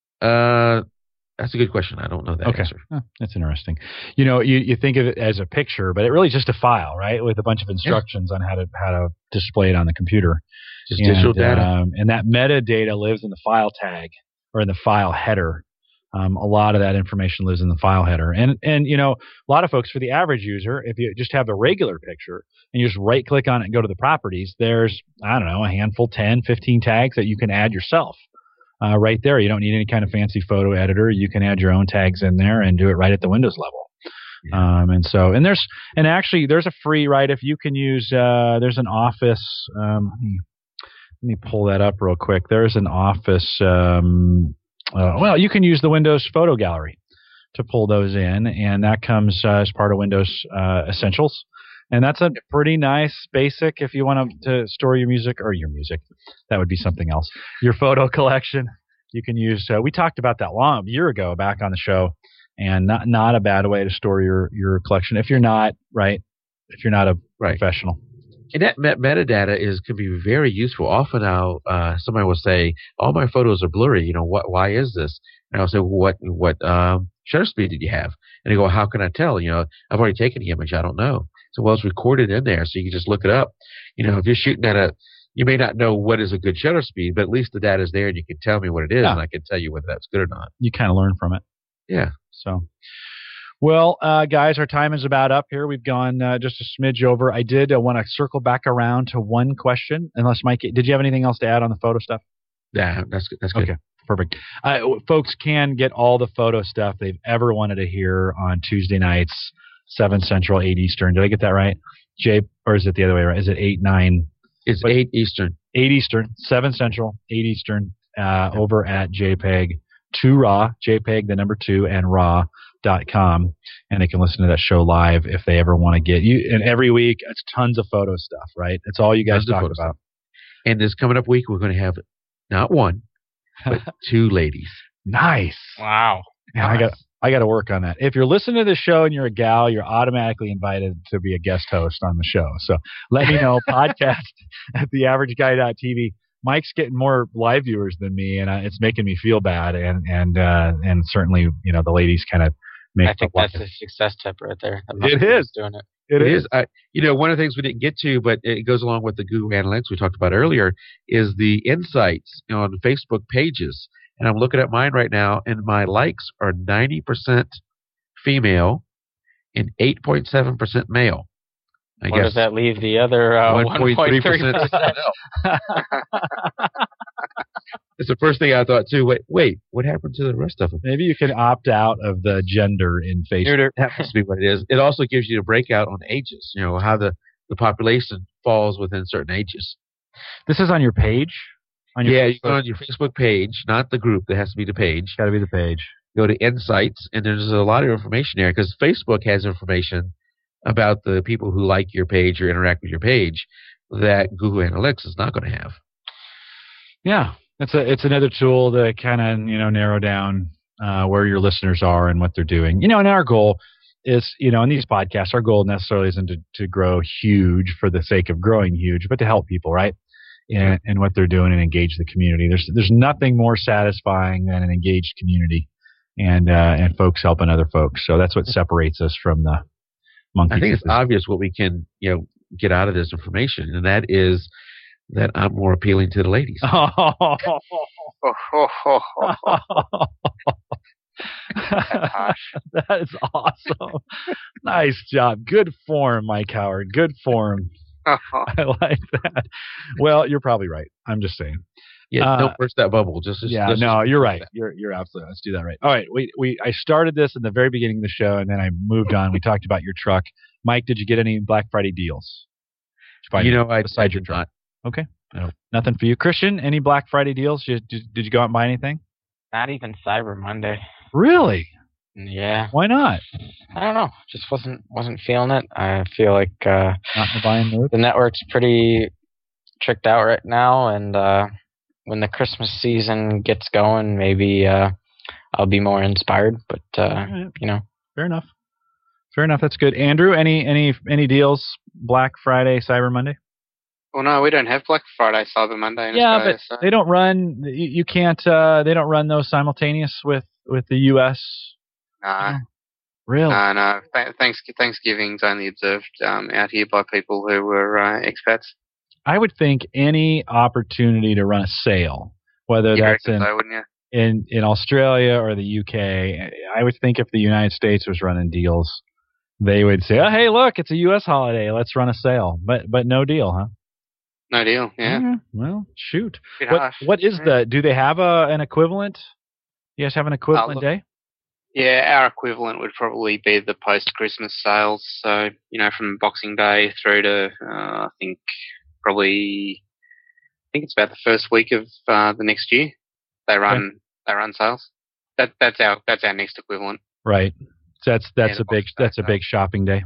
Uh, that's a good question. I don't know that Okay. answer. Huh, that's interesting. You know, you, you think of it as a picture, but it really is just a file, right? With a bunch of instructions on how to how to display it on the computer. Just digital and, data. Um, and that metadata lives in the file tag or in the file header. Um, a lot of that information lives in the file header. And, and, you know, a lot of folks, for the average user, if you just have a regular picture and you just right click on it and go to the properties, there's, I don't know, a handful, ten, fifteen tags that you can add yourself. Uh, right there. You don't need any kind of fancy photo editor. You can add your own tags in there and do it right at the Windows level. Yeah. Um, and so, and there's, and actually there's a free, right? If you can use, uh, there's an Office, um, let me, let me pull that up real quick. There's an Office, um, uh, well, you can use the Windows Photo Gallery to pull those in, and that comes uh, as part of Windows uh, Essentials. And that's a pretty nice basic if you want to, to store your music or your music. That would be something else. Your photo collection. You can use, uh, we talked about that long, a year ago back on the show, and not not a bad way to store your, your collection if you're not, right, if you're not a Right. professional. And that met- metadata is can be very useful. Often, I'll uh, somebody will say, "All my photos are blurry. You know what? Why is this?" And I'll say, well, "What what um, shutter speed did you have?" And they go, "How can I tell? You know, I've already taken the image. I don't know." So, well, it's recorded in there, so you can just look it up. You know, if you're shooting at a, you may not know what is a good shutter speed, but at least the data is there, and you can tell me what it is, Yeah. and I can tell you whether that's good or not. You kind of learn from it. Yeah. So, well, uh, guys, our time is about up here. We've gone uh, just a smidge over. I did uh, want to circle back around to one question. Unless, Mike, did you have anything else to add on the photo stuff? Yeah, that's good. That's good. Okay, perfect. Uh, folks can get all the photo stuff they've ever wanted to hear on Tuesday nights, seven Central, eight Eastern. Did I get that right? Jay, or is it the other way around? Is it eight, nine? It's But- eight Eastern. eight Eastern, seven Central, eight Eastern, uh, over at JPEG two Raw, JPEG the number two and raw dot com, and they can listen to that show live if they ever want to get you. And every week, it's tons of photo stuff, right? It's all you guys Tons of talk photo about. And this coming up week, we're going to have not one, but two ladies. Nice. Wow. Yeah, I got I got to work on that. If you're listening to the show and you're a gal, you're automatically invited to be a guest host on the show. So let me know. Podcast at the average guy dot t v. Mike's getting more live viewers than me, and uh, it's making me feel bad. And and uh, and certainly, you know, the ladies kind of make I think that's a success tip right there. It is doing it. It, It is. is. I, you know, one of the things we didn't get to, but it goes along with the Google Analytics we talked about earlier, is the insights on Facebook pages. And I'm looking at mine right now, and my likes are ninety percent female and eight point seven percent male. I Where guess does that leave the other uh, one point three percent? It's the first thing I thought too. Wait, wait, what happened to the rest of them? Maybe you can opt out of the gender in Facebook. That must be what it is. It also gives you a breakout on ages. You know how the, the population falls within certain ages. This is on your page. On your yeah, Facebook? you go on your Facebook page, not the group. That has to be the page. Got to be the page. Go to Insights, and there's a lot of information there because Facebook has information about the people who like your page or interact with your page that Google Analytics is not going to have. Yeah, it's a it's another tool to kind of you know narrow down uh, where your listeners are and what they're doing. You know, and our goal is you know in these podcasts, our goal necessarily isn't to, to grow huge for the sake of growing huge, but to help people, right? And, and what they're doing and engage the community. There's there's nothing more satisfying than an engaged community and uh, and folks helping other folks. So that's what separates us from the monkey. I think it's obvious what we can you know get out of this information, and that is that I'm more appealing to the ladies. Oh, ho, ho, ho, ho. That's harsh. That is awesome. Nice job. Good form, Mike Howard. Good form. I like that. Well, you're probably right. I'm just saying. Yeah, Uh, don't burst that bubble. Just, just yeah, let's no, just you're do right. that. You're you're absolutely. Let's do that right. All right. We we I started this in the very beginning of the show, and then I moved on. We talked about your truck. Mike, did you get any Black Friday deals? Did You know, I besides I your did truck. not. Okay. No, nothing for you, Christian. Any Black Friday deals? Did, did, did you go out and buy anything? Not even Cyber Monday. Really? Yeah. Why not? I don't know. Just wasn't wasn't feeling it. I feel like uh, Not in the buying mood. the network's pretty tricked out right now, and uh, when the Christmas season gets going, maybe uh, I'll be more inspired. But uh, right. you know, Fair enough. Fair enough. That's good. Andrew, any any any deals? Black Friday, Cyber Monday? Well, no, we don't have Black Friday, Cyber Monday in Yeah, Australia. but so. they don't run. You, you can't. Uh, they don't run those simultaneous with with the U S. Nah, Really? no, no. Th- thanks, Thanksgiving's only observed um, out here by people who were uh, expats. I would think any opportunity to run a sale, whether You that's reckon in, so, wouldn't you? in in Australia or the U K, I would think if the United States was running deals, they would say, "Oh, hey, look, it's a U S holiday. Let's run a sale." But but no deal, huh? No deal. Yeah. Mm, well, shoot. Bit What harsh. what is Yeah. the? Do they have a an equivalent? You guys have an equivalent look- day? Yeah, our equivalent would probably be the post-Christmas sales. So, you know, from Boxing Day through to, uh, I think, probably, I think it's about the first week of uh, the next year. They run, they run sales. That that's our that's our next equivalent. Right. So that's that's Yeah, a the big Boxing Day that's a sale. big shopping day.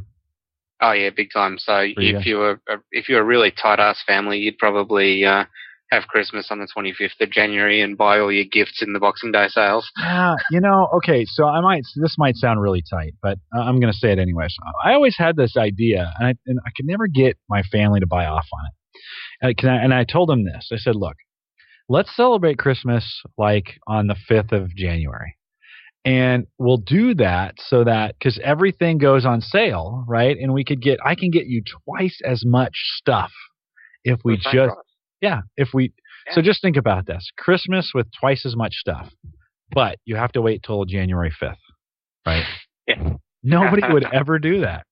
Oh yeah, big time. So For you. if you were a, if you're a really tight ass family, you'd probably uh, have Christmas on the twenty-fifth of January and buy all your gifts in the Boxing Day sales. Yeah, you know, okay, so I might, this might sound really tight, but uh, I'm going to say it anyways. I always had this idea, and I, and I could never get my family to buy off on it. And, can I, and I told them this. I said, look, let's celebrate Christmas like on the fifth of January. And we'll do that so that, because everything goes on sale, right? And we could get, I can get you twice as much stuff if we For the same just, price. yeah, if we, Yeah. so just think about this. Christmas with twice as much stuff, but you have to wait till January fifth, right? Yeah. Nobody would ever do that.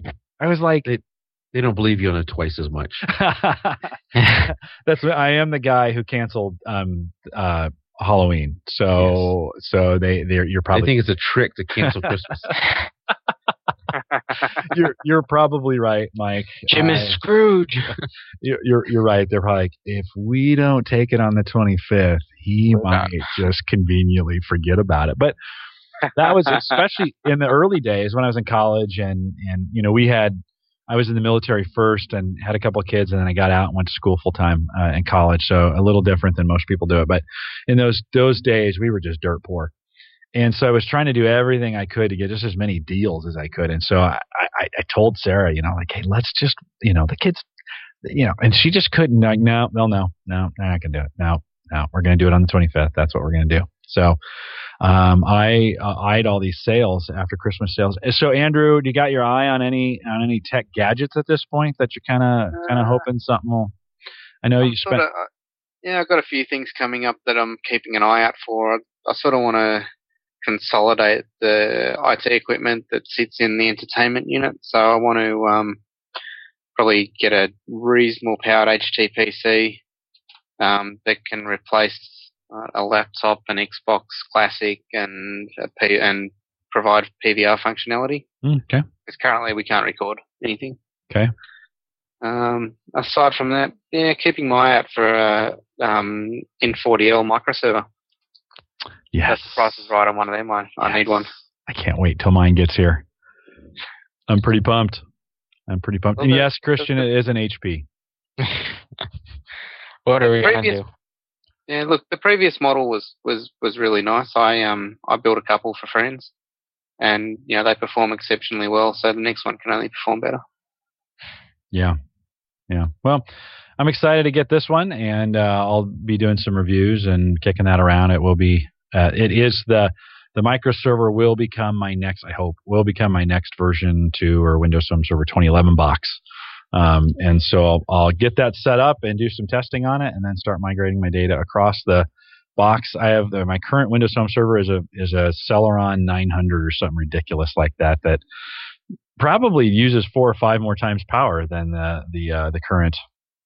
I was like, They, they don't believe you on it twice as much. that's what, I am the guy who canceled um, uh, Halloween. So, so they, they're, you're I probably, think it's a trick to cancel Christmas. you're, you're probably right, Mike. Jim I- is Scrooge. You're, you're you're right. They're probably like, if we don't take it on the twenty-fifth, he might just conveniently forget about it. But that was especially in the early days when I was in college, and and you know we had I was in the military first and had a couple of kids, and then I got out and went to school full time uh, in college. So a little different than most people do it. But in those those days, we were just dirt poor. And so I was trying to do everything I could to get just as many deals as I could. And so I, I, I told Sarah, you know, like, hey, let's just, you know, the kids, you know, and she just couldn't, like, no, no, no, no, they're not going to do it. No, no, we're going to do it on the twenty-fifth. That's what we're going to do. So um, I uh, eyed all these sales after Christmas sales. So, Andrew, do you got your eye on any on any tech gadgets at this point that you're kind of kind of hoping something will? I know I'm you spent. Sorta, yeah, I've got a few things coming up that I'm keeping an eye out for. I, I sort of want to consolidate the I T equipment that sits in the entertainment unit. So I want to um, probably get a reasonable powered H T P C um, that can replace uh, a laptop, an Xbox Classic, and a P- and provide P V R functionality. Okay. Because currently we can't record anything. Okay. Um, aside from that, yeah, keeping my eye out for a um, N forty L microserver. Yes. That's the price is right on one of them. I, I Yes. need one. I can't wait till mine gets here. I'm pretty pumped. I'm pretty pumped. Well, and the- yes, Christian, the- it is an H P. What are we going to Previous- do? Yeah, look, the previous model was, was, was really nice. I um I built a couple for friends, and you know they perform exceptionally well. So the next one can only perform better. Yeah. Yeah. Well, I'm excited to get this one, and uh, I'll be doing some reviews and kicking that around. It will be, uh, it is the, the microserver will become my next, I hope, will become my next version two or Windows Home Server twenty eleven box. Um, and so I'll, I'll get that set up and do some testing on it, and then start migrating my data across the box. I have the, my current Windows Home Server is a is a Celeron nine hundred or something ridiculous like that that probably uses four or five more times power than the the uh, the current,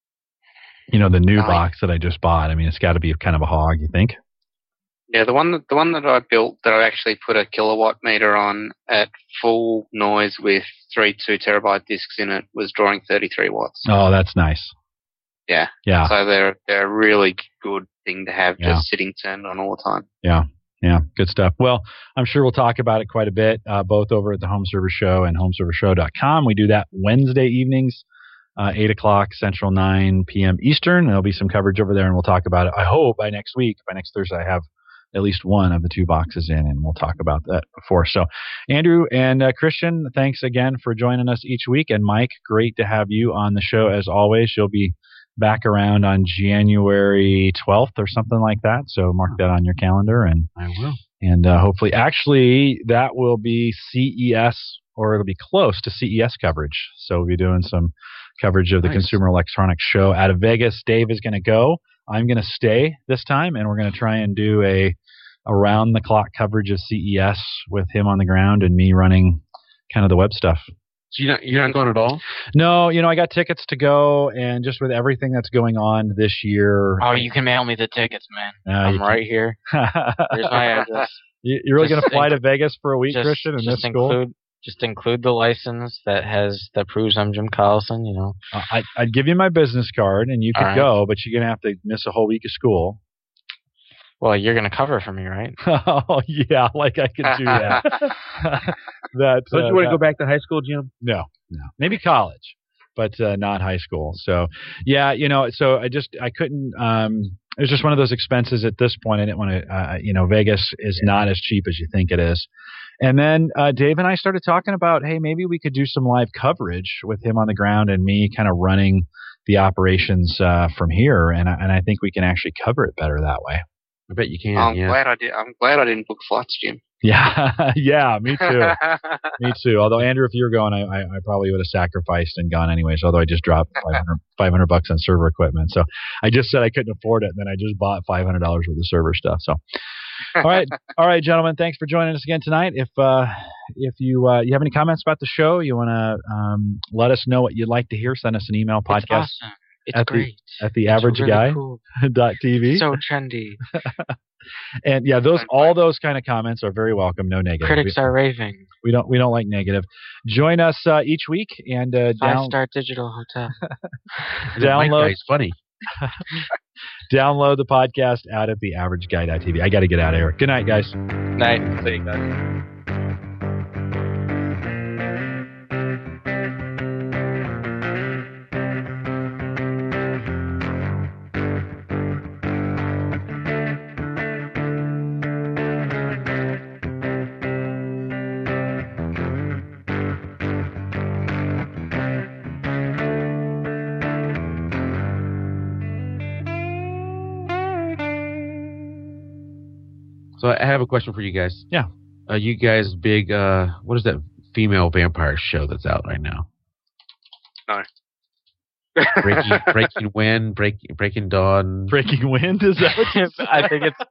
you know, the new Nice. box that I just bought. I mean, it's got to be kind of a hog, you think? Yeah, the one that the one that I built that I actually put a kilowatt meter on at full noise with three two terabyte disks in it was drawing thirty-three watts. Oh, that's nice. Yeah. Yeah, So they're they're a really good thing to have Yeah. just sitting turned on all the time. yeah, yeah, good stuff. Well, I'm sure we'll talk about it quite a bit, uh, both over at the Home Server Show and home server show dot com. We do that Wednesday evenings, uh, eight o'clock Central, nine p.m. Eastern. There'll be some coverage over there, and we'll talk about it. I hope by next week, by next Thursday, I have at least one of the two boxes in, and we'll talk about that before. So, Andrew and uh, Christian, thanks again for joining us each week. And Mike, great to have you on the show as always. You'll be back around on January twelfth or something like that. So mark that on your calendar, and I will. and uh, hopefully, actually, that will be C E S, or it'll be close to C E S coverage. So we'll be doing some coverage of the Nice. Consumer Electronics Show out of Vegas. Dave is going to go. I'm going to stay this time, and we're going to try and do a around the clock coverage of C E S with him on the ground and me running kind of the web stuff. So you're not, you're not going at all? No, you know, I got tickets to go, and just with everything that's going on this year. Oh, you can mail me the tickets, man. uh, I'm you right here. Here's my can- address. You- You're really Just going to fly inc- to Vegas for a week, just Christian, in just this school? include just include the license that has that proves I'm Jim Collison. You know. Uh, I, I'd give you my business card, and you could All right. go, but you're going to have to miss a whole week of school. Well, you're gonna cover for me, right? Oh, yeah, like I could do that. that Don't uh, you want to that- go back to high school, Jim? No, no. Maybe college, but uh, not high school. So, yeah, you know, so I just, I couldn't, um, it was just one of those expenses at this point. I didn't want to, uh, you know, Vegas is not as cheap as you think it is. And then uh, Dave and I started talking about, hey, maybe we could do some live coverage with him on the ground and me kind of running the operations uh, from here. And I, and I think we can actually cover it better that way. I bet you can, I'm yeah. glad I did. I'm glad I didn't book flights, Jim. Yeah, yeah, me too. Me too. Although, Andrew, if you were going, I, I, I probably would have sacrificed and gone anyways, although I just dropped five hundred, five hundred bucks on server equipment. So I just said I couldn't afford it, and then I just bought five hundred dollars worth of server stuff. So, all right. All right, gentlemen, thanks for joining us again tonight. If uh, if you uh, you have any comments about the show, you want to um, let us know what you'd like to hear, send us an email, podcast It's awesome. It's at the- great. at the It's average really guy cool. dot t v. So trendy. And yeah, those Fine, all fine. those kind of comments are very welcome. No negative. Critics we, are raving. we don't we don't like negative. Join us uh, each week and uh, Five down, star digital hotel. The Mike download guy's funny. download the podcast out at the average guy dot t v. I got to get out of here. Good night, guys. Night. So I have a question for you guys. Yeah. Are you guys big? Uh, what is that female vampire show that's out right now? No. Breaking, Breaking Wind, Break, Breaking Dawn. Breaking Wind, is that what you said? I think it's.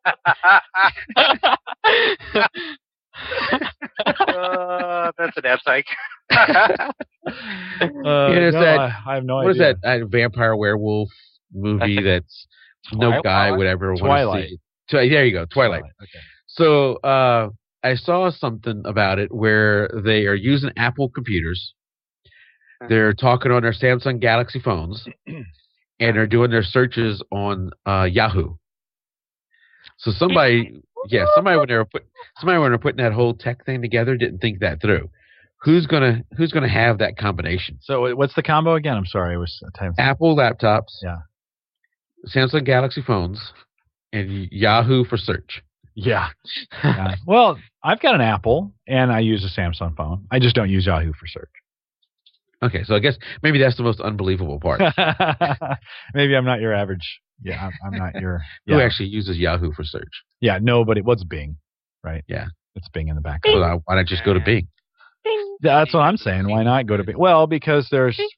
uh, that's an outtake. Uh, Yeah, it's no, that- I, I have no What is idea. that uh, vampire werewolf movie think that's no Twilight? guy would ever want to Twilight. see? Twi- There you go, Twilight. Okay. So uh, I saw something about it where they are using Apple computers. They're talking on their Samsung Galaxy phones, and they're doing their searches on uh, Yahoo. So somebody, yeah, somebody when they were put, somebody when they were putting that whole tech thing together didn't think that through. Who's gonna Who's gonna have that combination? So what's the combo again? I'm sorry, it was a time. Apple laptops, Yeah. Samsung Galaxy phones, and Yahoo for search. Yeah. Yeah. Well, I've got an Apple and I use a Samsung phone. I just don't use Yahoo for search. Okay, so I guess maybe that's the most unbelievable part. Maybe I'm not your average. Yeah, I'm, I'm not your. Who Yeah. actually uses Yahoo for search? Yeah, nobody. What's Bing, right? Yeah. It's Bing in the back. So uh, why not just go to Bing? That's what I'm saying. Why not go to Bing? Well, because there's